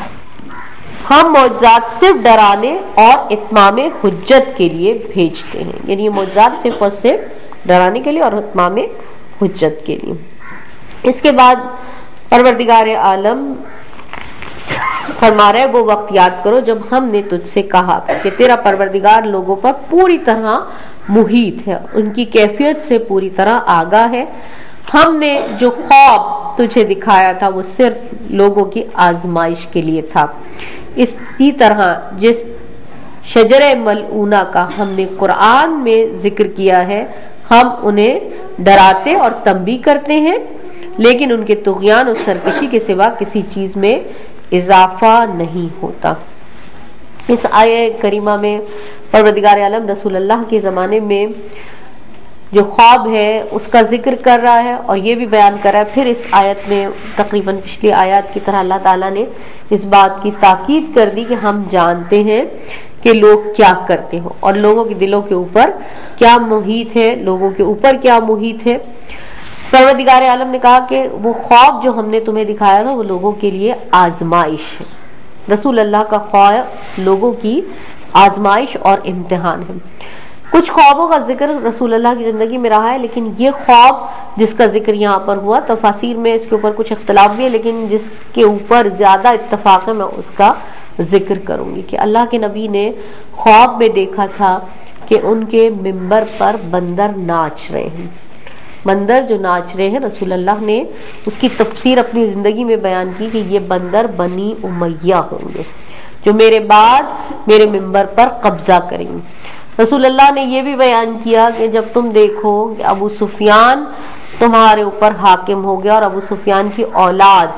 ہم معجزات صرف ڈرانے اور اتمام حجت کے لیے بھیجتے ہیں، یعنی یہ معجزات صرف اور صرف ڈرانے کے لیے اور اتمام حجت کے لیے۔ اس کے بعد پروردگار عالم فرما رہے وہ وقت یاد کرو جب ہم نے تجھ سے کہا کہ تیرا پروردگار لوگوں پر پوری طرح محیط ہے، ان کی کیفیت سے پوری طرح آگاہ ہے۔ ہم نے جو خواب تجھے دکھایا تھا وہ صرف لوگوں کی آزمائش کے لیے تھا۔ اسی طرح جس شجر ملعونہ کا ہم نے قرآن میں ذکر کیا ہے ہم انہیں ڈراتے اور تنبیہ کرتے ہیں، لیکن ان کے طغیان اور سرکشی کے سوا کسی چیز میں اضافہ نہیں ہوتا۔ اس آیہ کریمہ میں پروردگار عالم رسول اللہ کے زمانے میں جو خواب ہے اس کا ذکر کر رہا ہے اور یہ بھی بیان کر رہا ہے۔ پھر اس آیت میں تقریباً پچھلی آیات کی طرح اللہ تعالیٰ نے اس بات کی تاکید کر دی کہ ہم جانتے ہیں کہ لوگ کیا کرتے ہو اور لوگوں کے دلوں کے اوپر کیا محیط ہے، لوگوں کے اوپر کیا محیط ہے۔ پروردگار عالم نے کہا کہ وہ خواب جو ہم نے تمہیں دکھایا تھا وہ لوگوں کے لیے آزمائش ہے۔ رسول اللہ کا خواب لوگوں کی آزمائش اور امتحان ہے۔ کچھ خوابوں کا ذکر رسول اللہ کی زندگی میں رہا ہے، لیکن یہ خواب جس کا ذکر یہاں پر ہوا تفاسیر میں اس کے اوپر کچھ اختلاف بھی ہے، لیکن جس کے اوپر زیادہ اتفاق ہے میں اس کا ذکر کروں گی کہ اللہ کے نبی نے خواب میں دیکھا تھا کہ ان کے منبر پر بندر ناچ رہے ہیں، بندر جو ناچ رہے ہیں، رسول اللہ نے اس کی تفسیر اپنی زندگی میں بیان کی کہ یہ بندر بنی امیہ ہوں گے جو میرے بعد میرے منبر پر قبضہ کریں گے۔ رسول اللہ نے یہ بھی بیان کیا کہ جب تم دیکھو کہ ابو سفیان تمہارے اوپر حاکم ہو گیا اور ابو سفیان کی اولاد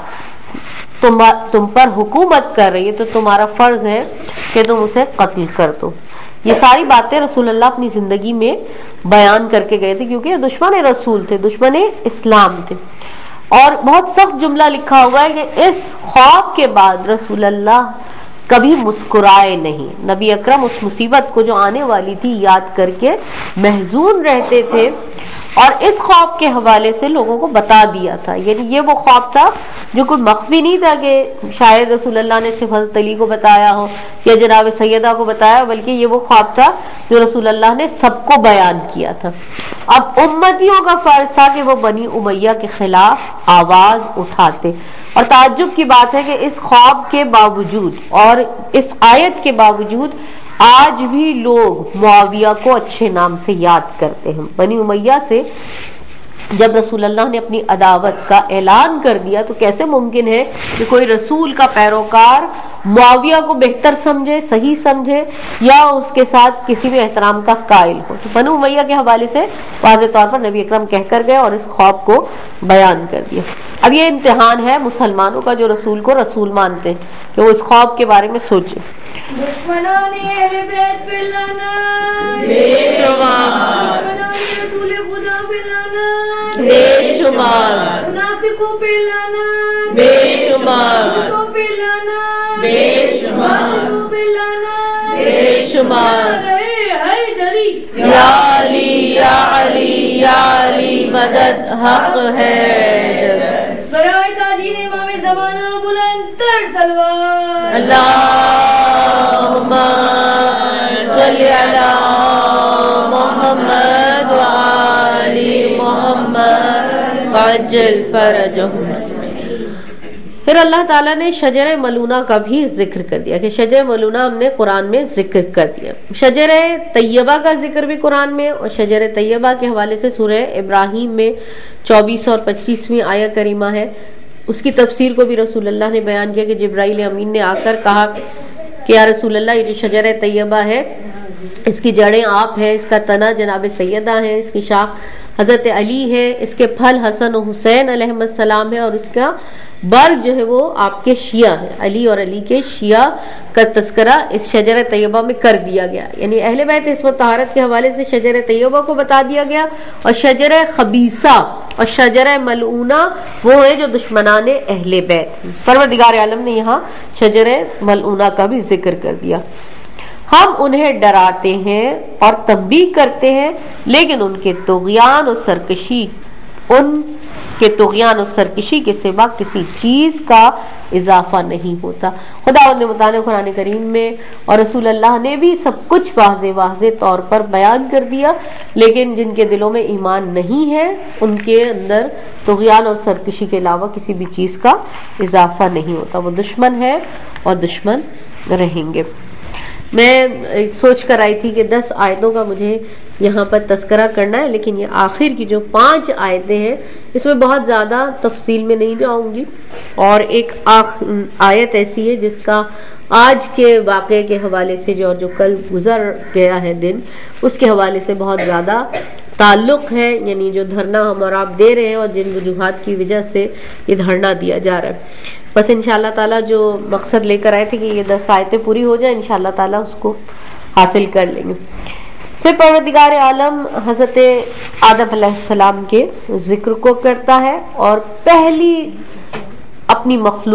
تم تم پر حکومت کر رہی ہے تو تمہارا فرض ہے کہ تم اسے قتل کر دو۔ یہ ساری باتیں رسول اللہ اپنی زندگی میں بیان کر کے گئے تھے کیونکہ یہ دشمن رسول تھے، دشمن اسلام تھے۔ اور بہت سخت جملہ لکھا ہوا ہے کہ اس خواب کے بعد رسول اللہ کبھی مسکرائے نہیں۔ نبی اکرم اس مصیبت کو جو آنے والی تھی یاد کر کے محزون رہتے تھے اور اس خواب کے حوالے سے لوگوں کو بتا دیا تھا۔ یعنی یہ وہ خواب تھا جو کوئی مخفی نہیں تھا کہ شاید رسول اللہ نے صرف حضرت علی کو بتایا ہو یا جناب سیدہ کو بتایا، بلکہ یہ وہ خواب تھا جو رسول اللہ نے سب کو بیان کیا تھا۔ اب امتیوں کا فرض تھا کہ وہ بنی امیہ کے خلاف آواز اٹھاتے، اور تعجب کی بات ہے کہ اس خواب کے باوجود اور اس آیت کے باوجود آج بھی لوگ معاویہ کو اچھے نام سے یاد کرتے ہیں۔ بنی امیہ سے جب رسول اللہ نے اپنی عداوت کا اعلان کر دیا تو کیسے ممکن ہے کہ کوئی رسول کا پیروکار معاویہ کو بہتر سمجھے، صحیح سمجھے یا اس کے ساتھ کسی بھی احترام کا قائل ہو؟ تو بنو امیہ کے حوالے سے واضح طور پر نبی اکرم کہہ کر گئے اور اس خواب کو بیان کر دیا۔ اب یہ امتحان ہے مسلمانوں کا جو رسول کو رسول مانتے ہیں کہ وہ اس خواب کے بارے میں سوچیں۔ دشمنان اہل بیت پہ لعنت، بے شمار دشمنان رسول خدا پہ لعنت، بے شمار منافقوں پہ لعنت، بے شمار منافقوں پہ لعنت، بے شمار منافقوں پہ لعنت، بے شمار۔ اے حیدری یا علی یا علی یا علی مدد حق ہے۔ برائے تاجین امام زمانہ بلند تر سلوات، اللہم صلی علی محمد وآل محمد وعجل فرجہم۔ پھر اللہ تعالیٰ نے شجر ملونہ کا بھی ذکر کر دیا کہ شجر ملونہ ہم نے قرآن میں ذکر کر دیا۔ شجر طیبہ کا ذکر بھی قرآن میں، اور شجر طیبہ کے حوالے سے سورہ ابراہیم میں چوبیس اور پچیسویں آیہ کریمہ ہے، اس کی تفسیر کو بھی رسول اللہ نے بیان کیا کہ جبرائیل امین نے آ کر کہا کہ یا رسول اللہ یہ جو شجر طیبہ ہے اس کی جڑیں آپ ہیں، اس کا تنا جناب سیدہ ہیں، اس کی شاخ حضرت علی ہے، اس کے پھل حسن و حسین علیہ السلام ہے، اور اس کا برگ جو ہے وہ آپ کے شیعہ ہے، علی اور علی کے شیعہ کا تذکرہ اس شجر طیبہ میں کر دیا گیا۔ یعنی اہل بیت عصمت طہارت کے حوالے سے شجر طیبہ کو بتا دیا گیا، اور شجر خبیثہ اور شجر ملعونہ وہ ہے جو دشمنان اہل بیت ہیں۔ پروردگار عالم نے یہاں شجر ملعونہ کا بھی ذکر کر دیا۔ ہم انہیں ڈراتے ہیں اور تنبیہ کرتے ہیں، لیکن ان کے طغیان اور سرکشی ان کے طغیان اور سرکشی کے سوا کسی چیز کا اضافہ نہیں ہوتا۔ خدا نے متعلق قرآن کریم میں اور رسول اللہ نے بھی سب کچھ واضح واضح طور پر بیان کر دیا، لیکن جن کے دلوں میں ایمان نہیں ہے ان کے اندر طغیان اور سرکشی کے علاوہ کسی بھی چیز کا اضافہ نہیں ہوتا، وہ دشمن ہے اور دشمن رہیں گے۔ میں سوچ کر آئی تھی کہ دس آیتوں کا مجھے یہاں پر تذکرہ کرنا ہے، لیکن یہ آخر کی جو پانچ آیتیں ہیں اس میں بہت زیادہ تفصیل میں نہیں جاؤں گی، اور ایک آیت ایسی ہے جس کا آج کے واقعے کے حوالے سے جو اور جو کل گزر گیا ہے دن اس کے حوالے سے بہت زیادہ تعلق ہے، یعنی جو دھرنا ہم اور آپ دے رہے ہیں اور جن وجوہات کی وجہ سے یہ دھرنا دیا جا رہا ہے۔ بس انشاءاللہ تعالیٰ جو مقصد لے کر آئے تھے کہ یہ دس آیتیں پوری ہو جائیں، انشاءاللہ تعالیٰ اس کو حاصل کر لیں گے۔ پھر پروردگار عالم حضرت آدم علیہ السلام کے ذکر کو کرتا ہے اور پہلی اپنی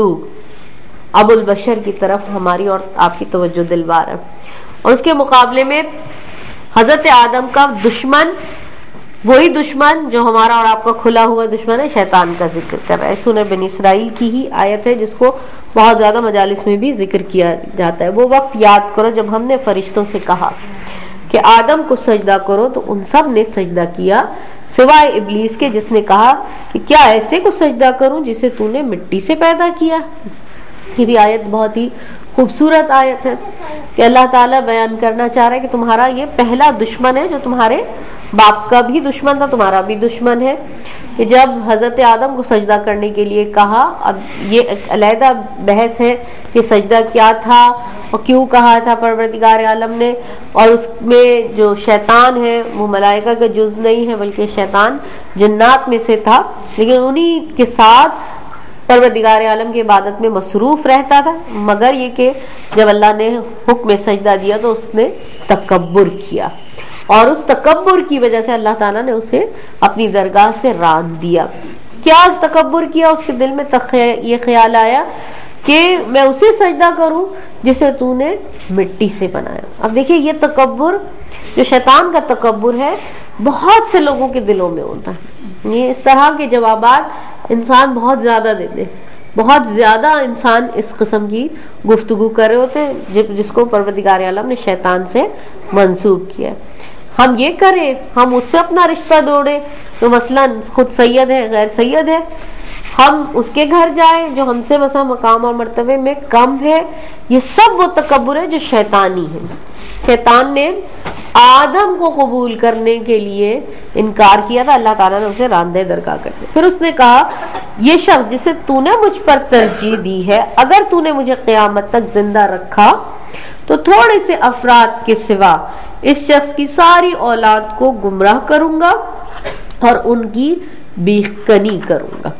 مخلوق ابو البشر کی طرف ہماری اور آپ کی توجہ دلوا رہا ہے، اور اس کے مقابلے میں حضرت آدم کا دشمن، وہی دشمن جو ہمارا اور آپ کا کھلا ہوا دشمن ہے، شیطان کا ذکر کر رہا ہے۔ سورہ بنی اسرائیل کی ہی آیت ہے جس کو بہت زیادہ مجالس میں بھی ذکر کیا جاتا ہے۔ وہ وقت یاد کرو جب ہم نے فرشتوں سے کہا کہ آدم کو سجدہ کرو تو ان سب نے سجدہ کیا سوائے ابلیس کے، جس نے کہا کہ کیا ایسے کو سجدہ کروں جسے تو نے مٹی سے پیدا کیا۔ یہ بھی آیت بہت ہی خوبصورت آیت ہے کہ اللہ تعالیٰ بیان کرنا چاہ رہا ہے کہ تمہارا یہ پہلا دشمن ہے جو تمہارے باپ کا بھی دشمن تھا، تمہارا بھی دشمن ہے، کہ جب حضرت آدم کو سجدہ کرنے کے لیے کہا، اب یہ علیحدہ بحث ہے کہ سجدہ کیا تھا اور کیوں کہا تھا پروردگار عالم نے، اور اس میں جو شیطان ہے وہ ملائکہ کا جز نہیں ہے بلکہ شیطان جنات میں سے تھا، لیکن انہی کے ساتھ پروردگار عالم کی عبادت میں مصروف رہتا تھا، مگر یہ کہ جب اللہ نے حکم سجدہ دیا تو اس نے تکبر کیا، اور اس تکبر کی وجہ سے اللہ تعالیٰ نے اسے اپنی درگاہ سے راند دیا۔ کیا تکبر کیا؟ اس کے دل میں یہ خیال آیا کہ میں اسے سجدہ کروں جسے تو نے مٹی سے بنایا۔ اب دیکھیں یہ تکبر جو شیطان کا تکبر ہے بہت سے لوگوں کے دلوں میں ہوتا ہے، یہ اس طرح کے جوابات انسان بہت زیادہ دیتے، بہت زیادہ انسان اس قسم کی گفتگو کر رہے ہوتے ہیں جس کو پروردگار عالم نے شیطان سے منسوب کیا ہے۔ ہم یہ کریں، ہم اس سے اپنا رشتہ دوڑیں، تو مثلا خود سید ہے غیر سید ہے، ہم اس کے گھر جائیں جو ہم سے مثلا مقام اور مرتبے میں کم ہے، یہ سب وہ تکبر ہے جو شیطانی ہے۔ شیطان نے آدم کو قبول کرنے کے لیے انکار کیا تھا، اللہ تعالیٰ نے اسے راندے درگاہ کر دیا۔ پھر اس نے کہا یہ شخص جسے تو نے مجھ پر ترجیح دی ہے، اگر تو نے مجھے قیامت تک زندہ رکھا تو تھوڑے سے افراد کے سوا اس شخص کی ساری اولاد کو گمراہ کروں گا اور ان کی بیخ کنی کروں گا۔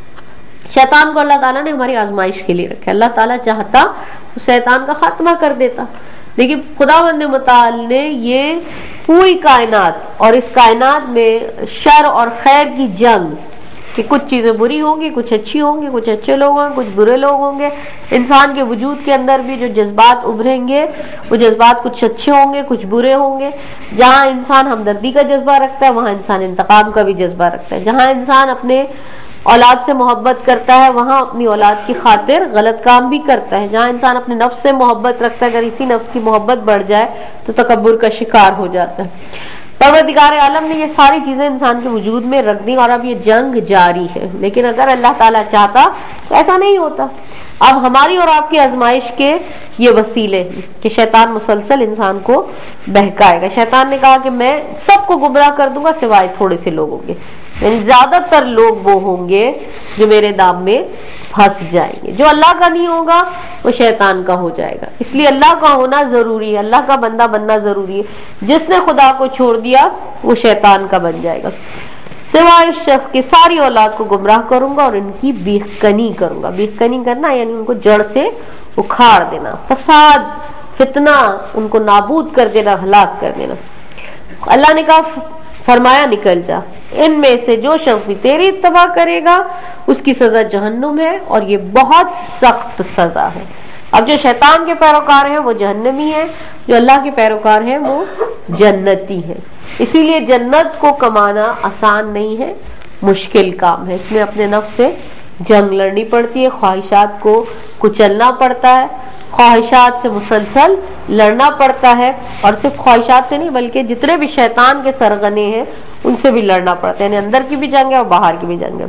شیطان کو اللہ تعالیٰ نے ہماری آزمائش کے لیے رکھا، اللہ تعالیٰ چاہتا تو شیطان کا خاتمہ کر دیتا، لیکن خداوند متعال نے یہ پوری کائنات اور اس کائنات میں شر اور خیر کی جنگ کہ کچھ چیزیں بری ہوں گی، کچھ اچھی ہوں گی، کچھ اچھے لوگ ہوں گے، کچھ برے لوگ ہوں گے، انسان کے وجود کے اندر بھی جو جذبات ابھریں گے وہ جذبات کچھ اچھے ہوں گے، کچھ برے ہوں گے۔ جہاں انسان ہمدردی کا جذبہ رکھتا ہے وہاں انسان انتقام کا بھی جذبہ رکھتا ہے، جہاں انسان اپنے اولاد سے محبت کرتا ہے وہاں اپنی اولاد کی خاطر غلط کام بھی کرتا ہے، جہاں انسان اپنے نفس سے محبت رکھتا ہے اگر اسی نفس کی محبت بڑھ جائے تو تکبر کا شکار ہو جاتا ہے۔ پروردگار عالم نے یہ ساری چیزیں انسان کے وجود میں رکھ دی اور اب یہ جنگ جاری ہے، لیکن اگر اللہ تعالیٰ چاہتا تو ایسا نہیں ہوتا۔ اب ہماری اور آپ کی آزمائش کے یہ وسیلے کہ شیطان مسلسل انسان کو بہکائے گا۔ شیطان نے کہا کہ میں سب کو گمراہ کر دوں گا سوائے تھوڑے سے لوگوں کے، یعنی زیادہ تر لوگ وہ ہوں گے جو میرے دام میں پھنس جائیں گے، جو اللہ کا نہیں ہوگا وہ شیطان کا ہو جائے گا۔ اس لیے اللہ کا ہونا ضروری ہے، اللہ کا بندہ بننا ضروری ہے۔ جس نے خدا کو چھوڑ دیا وہ شیطان کا بن جائے گا۔ سوائے اس شخص کی ساری اولاد کو گمراہ کروں گا اور ان کی بیخ کنی کروں گا۔ بیخ کنی کرنا یعنی ان کو جڑ سے اکھاڑ دینا، فساد فتنہ ان کو نابود کر دینا، ہلاک کر دینا۔ اللہ نے کہا فرمایا نکل جا، ان میں سے جو شخص بھی تیری اتباع کرے گا اس کی سزا جہنم ہے اور یہ بہت سخت سزا ہے۔ اب جو شیطان کے پیروکار ہیں وہ جہنمی ہیں، جو اللہ کے پیروکار ہیں وہ جنتی ہیں۔ اسی لیے جنت کو کمانا آسان نہیں ہے، مشکل کام ہے، اس میں اپنے نفس سے جنگ لڑنی پڑتی ہے، خواہشات کو کچلنا پڑتا ہے، خواہشات سے مسلسل لڑنا پڑتا ہے، اور صرف خواہشات سے نہیں بلکہ جتنے بھی شیطان کے سرغنے ہیں ان سے بھی لڑنا پڑتا ہے، یعنی اندر کی بھی جنگ ہے اور باہر کی بھی جنگ ہے۔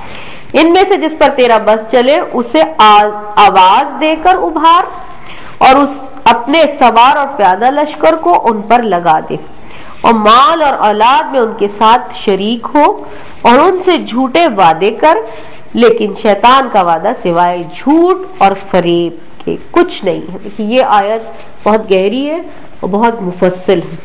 ان میں سے جس پر تیرا بس چلے اسے آواز دے کر ابھار اور اس اپنے سوار اور پیادہ لشکر کو ان پر لگا دے، اور مال اور اولاد میں ان کے ساتھ شریک ہو اور ان سے جھوٹے وعدے کر، لیکن شیطان کا وعدہ سوائے جھوٹ اور فریب کے کچھ نہیں ہے۔ دیکھیے یہ آیت بہت گہری ہے اور بہت مفصل ہے۔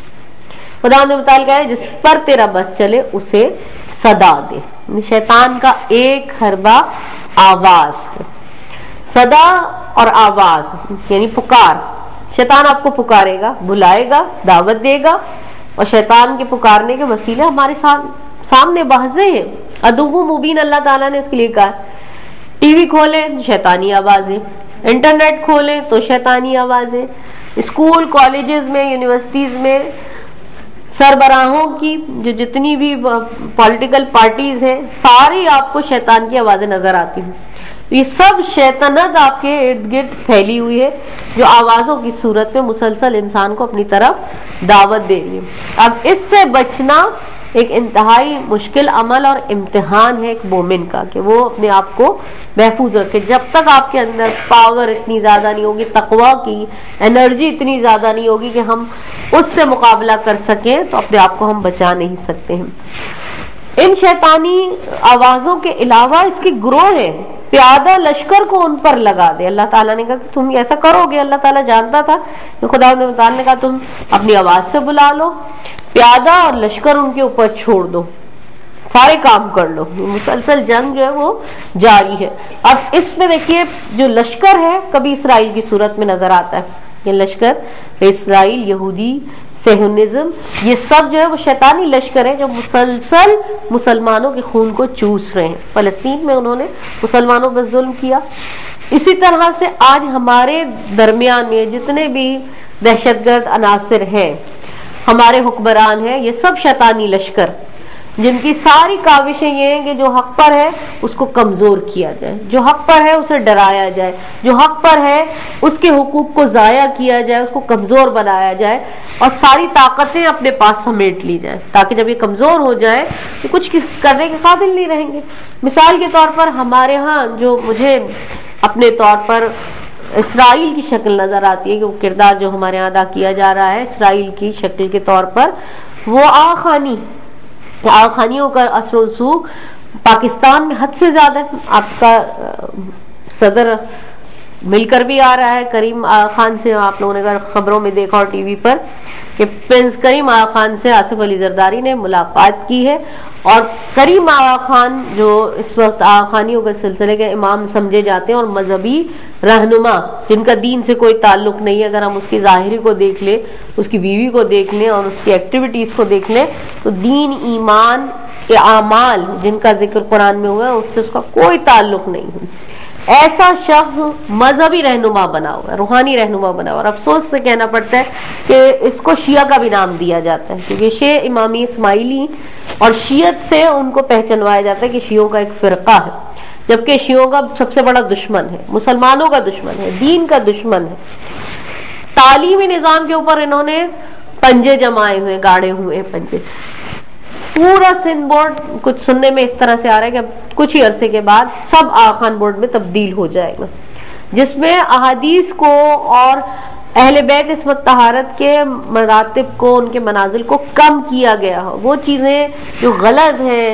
خدا نے متعال کہا ہے جس پر تیرا بس چلے اسے صدا دے، شیطان کا ایک حربہ آواز ہے، صدا اور آواز یعنی پکار۔ شیطان آپ کو پکارے گا، بلائے گا، دعوت دے گا، اور شیطان کے پکارنے کے وسیلے ہمارے سامنے واضح ہیں، عدو مبین اللہ تعالیٰ نے اس کے لیے کہا۔ ٹی وی کھولیں شیطانی آوازیں، انٹرنیٹ کھولیں تو شیطانی آوازیں، اسکول کالجز میں یونیورسٹیز میں سربراہوں کی جو جتنی بھی پولیٹیکل پارٹیز ہیں ساری آپ کو شیطان کی آوازیں نظر آتی ہیں۔ یہ سب شیطنت آپ کے ارد گرد پھیلی ہوئی ہے جو آوازوں کی صورت میں مسلسل انسان کو اپنی طرف دعوت دے رہی ہے۔ اب اس سے بچنا ایک انتہائی مشکل عمل اور امتحان ہے ایک مومن کا کہ وہ اپنے آپ کو محفوظ رکھے. جب تک آپ کے اندر پاور اتنی زیادہ نہیں ہوگی, تقویٰ کی انرجی اتنی زیادہ نہیں ہوگی کہ ہم اس سے مقابلہ کر سکیں, تو اپنے آپ کو ہم بچا نہیں سکتے ہیں. ان شیطانی آوازوں کے علاوہ اس کے گروہ ہیں, پیادہ لشکر کو ان پر لگا دے. اللہ تعالیٰ نے کہا کہ تم ایسا کرو گے, اللہ تعالیٰ جانتا تھا کہ خدا تعالیٰ نے کہا تم اپنی آواز سے بلا لو, پیادہ اور لشکر ان کے اوپر چھوڑ دو, سارے کام کر لو. مسلسل جنگ جو ہے وہ جاری ہے. اب اس میں دیکھیے جو لشکر ہے کبھی اسرائیل کی صورت میں نظر آتا ہے, یہ لشکر اسرائیل, یہودی, صہیونزم, یہ سب جو ہے وہ شیطانی لشکر ہے جو مسلسل مسلمانوں کے خون کو چوس رہے ہیں. فلسطین میں انہوں نے مسلمانوں پر ظلم کیا. اسی طرح سے آج ہمارے درمیان میں جتنے بھی دہشت گرد عناصر ہیں, ہمارے حکمران ہیں, یہ سب شیطانی لشکر جن کی ساری کاوشیں یہ ہیں کہ جو حق پر ہے اس کو کمزور کیا جائے, جو حق پر ہے اسے ڈرایا جائے, جو حق پر ہے اس کے حقوق کو ضائع کیا جائے, اس کو کمزور بنایا جائے اور ساری طاقتیں اپنے پاس سمیٹ لی جائیں, تاکہ جب یہ کمزور ہو جائے تو کچھ کرنے کے قابل نہیں رہیں گے. مثال کے طور پر ہمارے ہاں جو مجھے اپنے طور پر اسرائیل کی شکل نظر آتی ہے کہ وہ کردار جو ہمارے یہاں ادا کیا جا رہا ہے اسرائیل کی شکل کے طور پر, وہ آخانی آخانیوں کا اثر و رسوخ پاکستان میں حد سے زیادہ ہے. آپ کا صدر مل کر بھی آ رہا ہے کریم آغا خان سے, آپ لوگوں نے اگر خبروں میں دیکھا اور ٹی وی پر کہ پرنس کریم آغا خان سے آصف علی زرداری نے ملاقات کی ہے. اور کریم آغا خان جو اس وقت آغا خانیوں کے سلسلے کے امام سمجھے جاتے ہیں اور مذہبی رہنما جن کا دین سے کوئی تعلق نہیں ہے, اگر ہم اس کی ظاہری کو دیکھ لیں, اس کی بیوی کو دیکھ لیں اور اس کی ایکٹیویٹیز کو دیکھ لیں, تو دین, ایمان کے اعمال جن کا ذکر قرآن میں ہوا ہے اس سے اس کا کوئی تعلق نہیں ہے. ایسا شخص مذہبی رہنما بنا ہوا ہے, روحانی رہنما بنا ہوا ہے. اور افسوس سے کہنا پڑتا ہے کہ اس کو شیعہ کا بھی نام دیا جاتا ہے, کیونکہ شیعہ امامی اسماعیلی اور شیعت سے ان کو پہچانوایا جاتا ہے کہ شیعوں کا ایک فرقہ ہے, جبکہ شیعوں کا سب سے بڑا دشمن ہے, مسلمانوں کا دشمن ہے, دین کا دشمن ہے. تعلیمی نظام کے اوپر انہوں نے پنجے جمائے ہوئے, گاڑے ہوئے پنجے. پورا سندھ بورڈ کچھ سننے میں اس طرح سے آ رہا ہے کہ کچھ ہی عرصے کے بعد سب آغا خان بورڈ میں تبدیل ہو جائے گا, جس میں احادیث کو اور اہل بیت عصمت طہارت کے مراتب کو, ان کے منازل کو کم کیا گیا ہو. وہ چیزیں جو غلط ہیں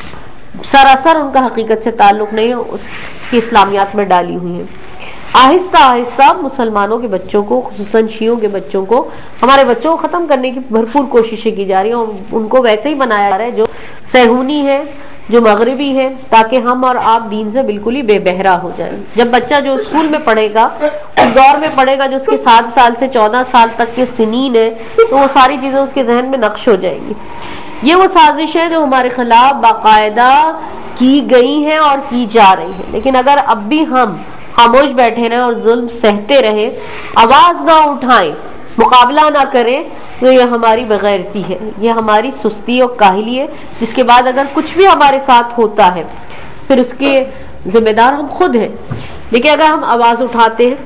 سراسر ان کا حقیقت سے تعلق نہیں ہے, اس کی اسلامیات میں ڈالی ہوئی ہیں. آہستہ آہستہ مسلمانوں کے بچوں کو, خصوصاً شیعوں کے بچوں کو, ہمارے بچوں کو ختم کرنے کی بھرپور کوششیں کی جا رہی ہیں. ان کو ویسے ہی بنایا جا رہا ہے جو صہیونی ہے, جو مغربی ہے, تاکہ ہم اور آپ دین سے بالکل ہی بے بہرا ہو جائیں. جب بچہ جو اسکول میں پڑھے گا, اس دور میں پڑھے گا جو اس کے سات سال سے چودہ سال تک کے سنین ہے, تو وہ ساری چیزیں اس کے ذہن میں نقش ہو جائیں گی. یہ وہ سازش ہے جو ہمارے خلاف باقاعدہ کی گئی ہیں اور کی جا رہی ہیں. لیکن اگر اب بھی ہم خاموش بیٹھے رہیں اور ظلم سہتے رہے, آواز نہ اٹھائیں, مقابلہ نہ کریں, تو یہ ہماری بغیرتی ہے, یہ ہماری سستی اور کاہلی ہے, جس کے بعد اگر کچھ بھی ہمارے ساتھ ہوتا ہے پھر اس کے ذمہ دار ہم خود ہیں. لیکن اگر ہم آواز اٹھاتے ہیں,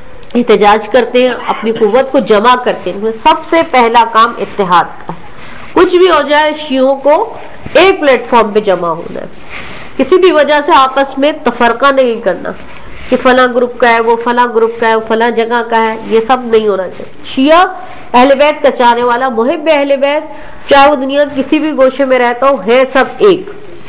احتجاج کرتے ہیں, اپنی قوت کو جمع کرتے ہیں, سب سے پہلا کام اتحاد کا ہے. کچھ بھی ہو جائے شیعوں کو ایک پلیٹ فارم پہ جمع ہونا ہے, کسی بھی وجہ سے آپس میں تفرقہ نہیں کرنا کہ فلاں گروپ کا ہے, وہ فلاں گروپ کا ہے, وہ فلاں جگہ کا ہے, یہ سب نہیں ہونا چاہیے. شیعہ اہل بیت کا چاہنے والا, محب اہل بیت, چاہے وہ دنیا کسی بھی گوشے میں رہتا ہو, ہے سب ایک.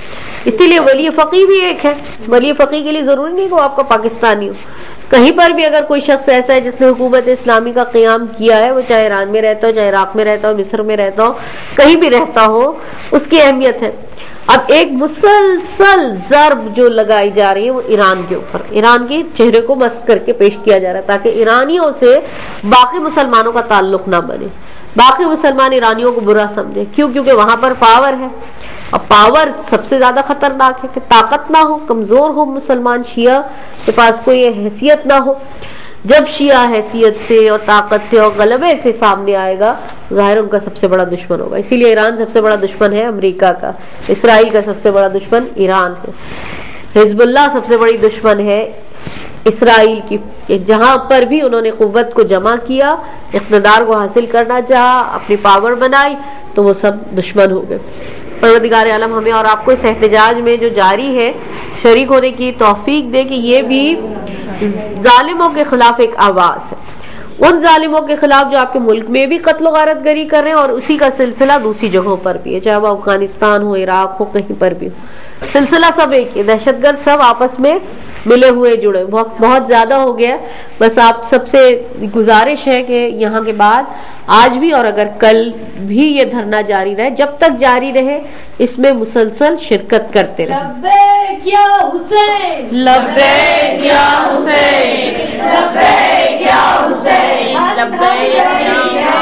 اسی لیے ولی فقیہ بھی ایک ہے. ولی فقیہ کے لیے ضروری نہیں کہ وہ آپ کا پاکستانی ہو. کہیں پر بھی اگر کوئی شخص ایسا ہے جس نے حکومت اسلامی کا قیام کیا ہے, وہ چاہے ایران میں رہتا ہو, چاہے عراق میں رہتا ہو, مصر میں رہتا ہو, کہیں بھی رہتا ہو, اس کی اہمیت ہے. اب ایک مسلسل ضرب جو لگائی جا رہی ہے وہ ایران کے اوپر, ایران کے چہرے کو مسخ کر کے پیش کیا جا رہا ہے تاکہ ایرانیوں سے باقی مسلمانوں کا تعلق نہ بنے, باقی مسلمان ایرانیوں کو برا سمجھے. کیوں؟ کیونکہ وہاں پر پاور ہے, اور پاور سب سے زیادہ خطرناک ہے کہ طاقت نہ ہو, کمزور ہو مسلمان, شیعہ کے پاس کوئی حیثیت نہ ہو. جب شیعہ حیثیت سے اور طاقت سے اور غلبے سے سامنے آئے گا, ظاہر ان کا سب سے بڑا دشمن ہوگا. اسی لیے ایران سب سے بڑا دشمن ہے امریکہ کا, اسرائیل کا سب سے بڑا دشمن ایران ہے, حزب اللہ سب سے بڑی دشمن ہے اسرائیل کی جہاں پر بھی انہوں نے قوت کو جمع کیا، اقتدار کو حاصل کرنا چاہا، اپنی پاور بنائی، تو وہ سب دشمن ہو گئے۔ پروردگار عالم ہمیں اور آپ کو اس احتجاج میں جو جاری ہے شریک ہونے کی توفیق دے کہ یہ بھی ظالموں کے خلاف ایک آواز ہے، ان ظالموں کے خلاف جو آپ کے ملک میں بھی قتل و غارت گری کر رہے ہیں، اور اسی کا سلسلہ دوسری جگہوں پر بھی ہے، چاہے وہ افغانستان ہو، عراق ہو، کہیں پر بھی ہو، سلسلہ سب ایک ہے، دہشت گرد سب آپس میں ملے ہوئے جڑے، وقت بہت زیادہ ہو گیا، بس آپ سب سے گزارش ہے کہ یہاں کے بعد آج بھی اور اگر کل بھی یہ دھرنا جاری رہے، جب تک جاری رہے اس میں مسلسل شرکت کرتے رہے۔ لبیک یا حسین، لبیک یا حسین، لبیک یا حسین، لبیک یا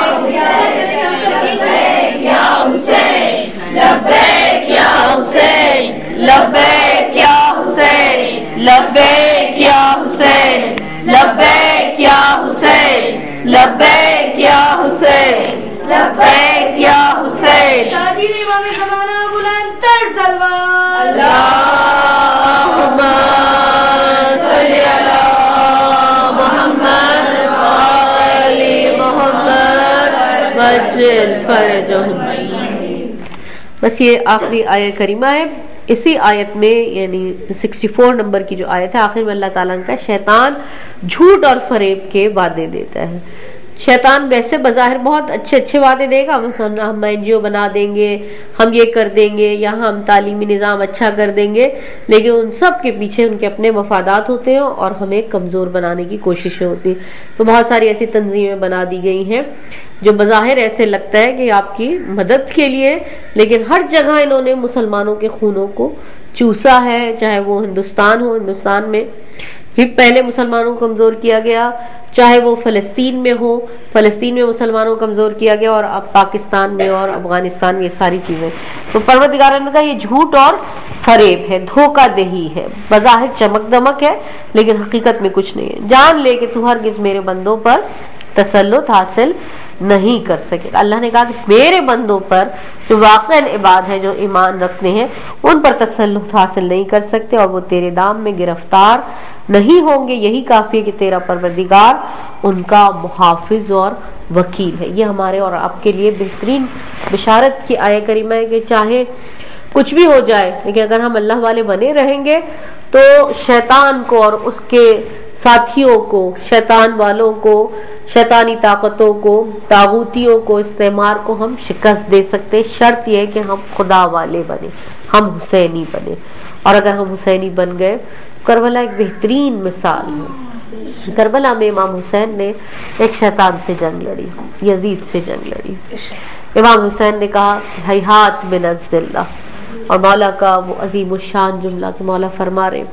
لبیک یا حسین، لبیک یا حسین، لبیک یا حسین، لبیک یا حسین، لبیک یا حسین، لبیک یا حسین، لبیک یا حسین۔ تاجر امام زمانہ بلند تر سلوات۔ اللہم صلی علی محمد وآل محمد وعجل فرجہم۔ بس یہ آخری آیت کریمہ ہے، اسی آیت میں یعنی سکسٹی فور نمبر کی جو آیت ہے، آخر میں اللہ تعالیٰ کا شیطان جھوٹ اور فریب کے وعدے دیتا ہے۔ شیطان ویسے بظاہر بہت اچھے اچھے وعدے دے گا، ہم این جی او بنا دیں گے، ہم یہ کر دیں گے، یہاں ہم تعلیمی نظام اچھا کر دیں گے، لیکن ان سب کے پیچھے ان کے اپنے مفادات ہوتے ہیں اور ہمیں کمزور بنانے کی کوششیں ہوتی ہیں۔ تو بہت ساری ایسی تنظیمیں بنا دی گئی ہیں جو بظاہر ایسے لگتا ہے کہ آپ کی مدد کے لیے، لیکن ہر جگہ انہوں نے مسلمانوں کے خونوں کو چوسا ہے، چاہے وہ ہندوستان ہو، ہندوستان میں بھی پہلے مسلمانوں کو کمزور کیا گیا، چاہے وہ فلسطین میں ہو، فلسطین میں مسلمانوں کو کمزور کیا گیا، اور اب پاکستان میں اور افغانستان میں یہ ساری چیزیں۔ تو پروردگار نے کہا یہ جھوٹ اور فریب ہے، دھوکہ دہی ہے، بظاہر چمک دمک ہے لیکن حقیقت میں کچھ نہیں ہے۔ جان لے کہ تو ہرگز میرے بندوں پر تسلط حاصل نہیں کر سکے۔ اللہ نے کہا کہ میرے بندوں پر جو واقعا عباد ہیں، جو ایمان رکھتے ہیں، ان پر تسلط حاصل نہیں کر سکتے اور وہ تیرے دام میں گرفتار نہیں ہوں گے۔ یہی کافی ہے کہ تیرا پروردگار ان کا محافظ اور وکیل ہے۔ یہ ہمارے اور آپ کے لیے بہترین بشارت کی آیت کریمہ ہے کہ چاہے کچھ بھی ہو جائے لیکن اگر ہم اللہ والے بنے رہیں گے تو شیطان کو اور اس کے ساتھیوں کو، شیطان والوں کو، شیطانی طاقتوں کو، طاغوتیوں کو، استعمار کو ہم شکست دے سکتے۔ شرط یہ ہے کہ ہم خدا والے بنے، ہم حسینی بنے، اور اگر ہم حسینی بن گئے، کربلا ایک بہترین مثال ہے۔ کربلا میں امام حسین نے ایک شیطان سے جنگ لڑی، یزید سے جنگ لڑی۔ امام حسین نے کہا ہیہات من الذلہ، اور مولا کا وہ عظیم الشان جملہ کہ مولا فرما رہے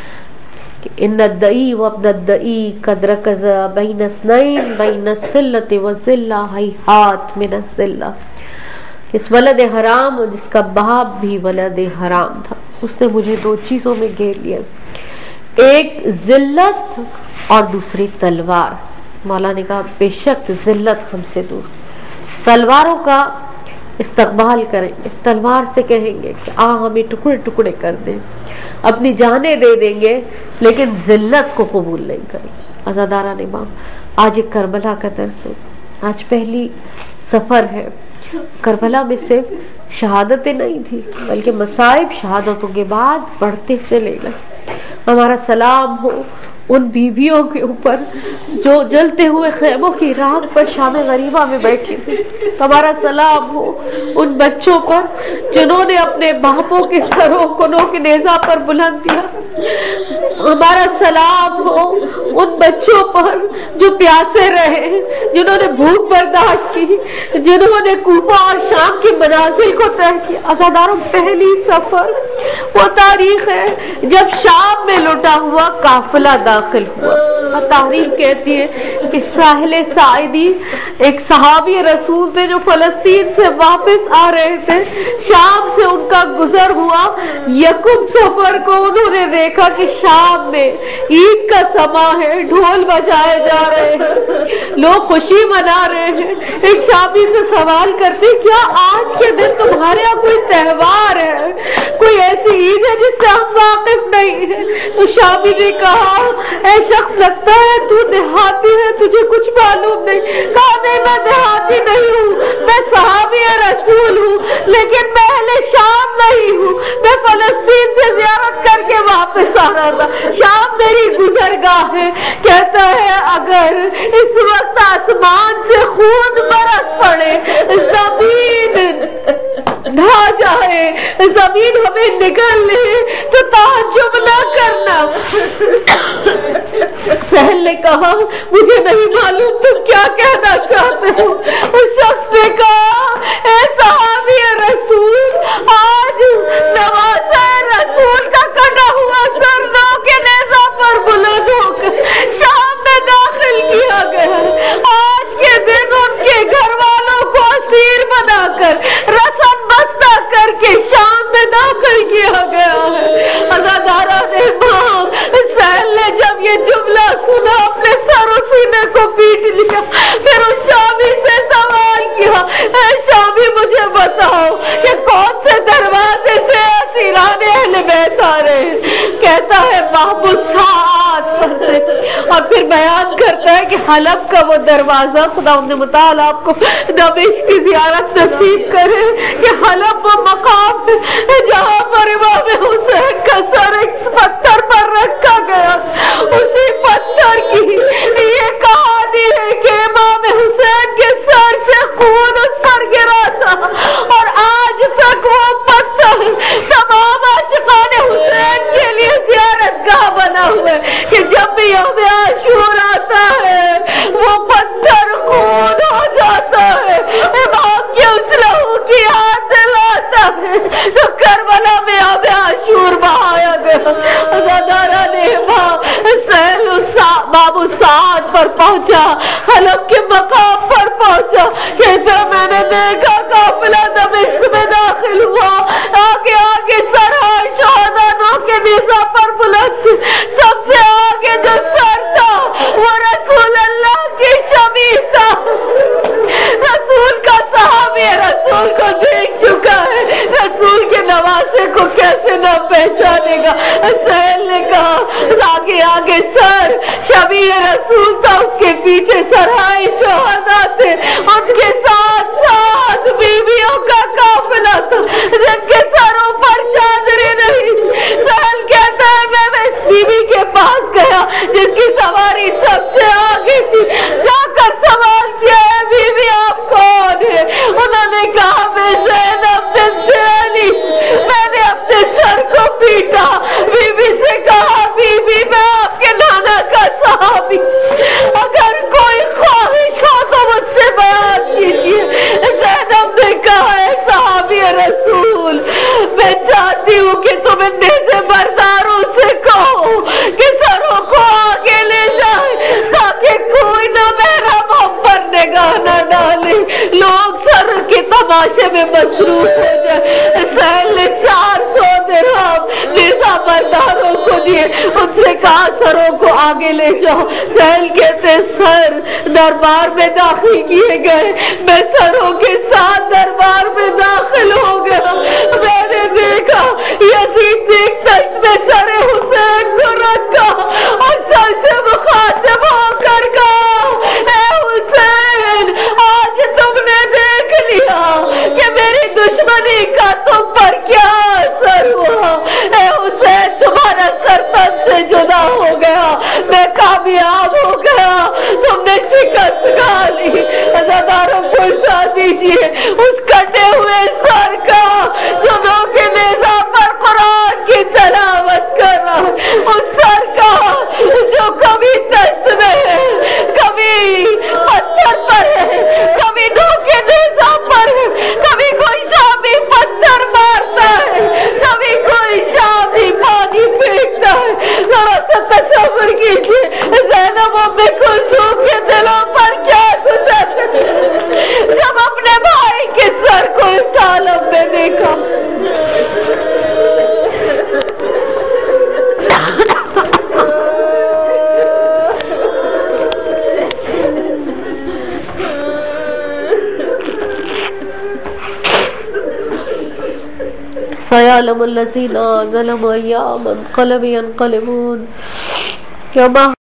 کہ ان الدعی و ابن الدعی قد رکز بین اثنین بین السلۃ والذلہ ہیہات من الذلہ۔ اس ولد حرام جس کا باپ بھی ولد حرام تھا، اس نے مجھے دو چیزوں میں گھیر لیا، ایک ذلت اور دوسری تلوار۔ مولا نے کہا بے شک ذلت ہم سے دور، تلواروں کا استقبال کریں گے، تلوار سے کہیں گے کہ آ ہمیں ٹکڑے ٹکڑے کر دیں، اپنی جانیں دے دیں گے، لیکن ذلت کو قبول نہیں کریں۔ عزاداران امام، آج ایک کربلا کا درس ہے، آج پہلی سفر ہے۔ کربلا میں صرف شہادتیں نہیں تھی بلکہ مصائب شہادتوں کے بعد بڑھتے چلے گئے۔ ہمارا سلام ہو ان بیویوں کے اوپر جو جلتے ہوئے خیموں کی راکھ پر شام غریبہ میں بیٹھی تھی، ہمارا سلام ہو ان بچوں پر جنہوں نے اپنے باپوں کے سروں کو نوک نیزہ پر بلند کیا، ہمارا سلام ہو ان بچوں پر جو پیاسے رہے، جنہوں نے بھوک برداشت کی، جنہوں نے کوفہ اور شام کے منازل کو طے کیا۔ عزاداروں، پہلی سفر وہ تاریخ ہے جب شام میں لٹا ہوا قافلہ داخل ہوا، اور تاریخ کہتی ہے کہ ساحل ساعدی ایک صحابی رسول تھے جو فلسطین سے واپس آ رہے تھے، شام سے ان کا گزر ہوا، یکم سفر کو انہوں نے دیکھا کہ شام میں عید کا سما ہے، ڈھول بجائے جا رہے ہیں، لوگ خوشی منا رہے ہیں۔ ایک شامی سے سوال کرتے کیا آج کے دن تمہارے یہاں کوئی تہوار ہے، کوئی ایسی عید ہے جس سے ہم واقف نہیں ہیں. تو شامی نے کہا اے شخص لگتا ہے تو دیہاتی ہے, تجھے کچھ معلوم نہیں. کہا نہیں میں دیہاتی نہیں ہوں, میں صحابی رسول ہوں, لیکن میں اہل شام نہیں ہوں. میں فلسطین سے زیارت کر کے واپس آ رہا تھا. شام میری گزرگاہ ہے. کہتا ہے اگر اس وقت آسمان سے خون برس پڑے, زمین ڈھا جائے, زمین ہمیں نگل لے, تو تعجب نہ کرنا. سہل نے کہا مجھے نہیں معلوم تم کیا کہنا چاہتے ہو. اس شخص نے کہا اے صحابی رسول, آج نوازہ رسول کا کٹا ہوا سر نو کے نیزہ پر بلند ہو کر شام میں داخل کیا گیا. آج کے دن ان کے گھر والوں کو اسیر بنا کر رسن بستہ کر کے شام میں داخل کیا گیا ہے. عزاداران امام, سہل نے جب یہ جملہ سنا اپنے سر و سینے کو پیٹ لیا. پھر اس شامی سے سوال کیا اے شامی مجھے بتاؤ کہ کون سے دروازے سے اسیران اہل بیت آ رہے ہیں. کہتا ہے محبوب سعد پر سے, اور پھر بیان کرتا ہے کہ حلب کا وہ دروازہ, خدا ان متعال آپ کو دمشق کی زیارت نصیب کرے, کہ حلب وہ مقام ہے جہاں پر امام حسین کا سر ایک پتھر پر رکھا گیا. اسی پتھر کی یہ کہانی ہے کہ امام حسین کے سر سے خون اس پر گرا تھا, اور آج تک وہ پتھر تمام عاشقان حسین کے لیے زیارت گاہ بنا ہوا ہے, کہ جب بھی یوم عاشور آتا ہے وہ پتھر خون ہو جاتا ہے, امام کے اس لہو کی یاد دلاتا ہے. تو کربلا میں یوم عاشور بہایا گیا. عزاداران امام, سہل بابو سعد پر پہنچا, حلب کے مقام پر پہنچا. کہتا میں نے دیکھا قافلہ دمشق میں داخل ہوا, آگے آگے سرائے شہداء نو کے نیزہ پر بلند. سب سے آگے جو سر تھا وہ رسول اللہ کی شمی تھا. رسول کا صحابی رسول کو دیکھ چکا ہے, رسول کے نواسے کو کیسے نہ پہچانے گا. سہل نے کہا آگے آگے سر شبیہ رسول تھا, اس کے پیچھے سرائے شہداء تھے, ان کے ساتھ ساتھ بیویوں کا قافلہ تھا جن کے سروں پر چادریں نہیں. سہل کہتا ہے میں اس بیوی کے پاس گیا جس کی سواری سب سے آگے تھی, جا کر سوال کیا ہے بیوی آپ کون ہے. انہوں نے کہا میں زینب بنت علی, میں نے اپنے سر کو پیٹا. بیوی سے کہا بیوی میں آپ کے نانا کا صحابی, اگر کوئی خواہش ہو تو مجھ سے بیان کیجیے. زینب نے کہا ہے صحابی رسول, میں چاہتی ہوں کہ تم ان نیزے برداروں سے کہو کہ سروں کو آگے لے جائے تاکہ کوئی نہ محرم ہم پر نگاہ نہ ڈالے, لوگ سر کے تماشے میں مصروف ہو جائے. سہل نے چار سو درہم نیزہ برداروں کو دیے, ان سے کہا سروں کو آگے لے جاؤ. سہل کہتے سر دربار میں داخل کیے گئے, میں سروں کے ساتھ دربار میں داخل ہو گیا. میں نے دیکھا یزید نے ایک تشت میں سر حسین کو رکھا اور سر سے مخاطب ہو کر کہا اے حسین, آج تم نے دیکھ لیا کہ میری دشمنی کا تم پر کیا اثر ہوا. اے حسین تمہارا سر تن سے جدا ہو گیا, میں کامیاب ہو گیا, تم نے شکست کھا لی. عزاداروں پرسا دیجیے اس کٹے ہوئے سر کا جو نو کے نیزہ سيعلم الذين ظلموا أيام منقلب ينقلبون يوم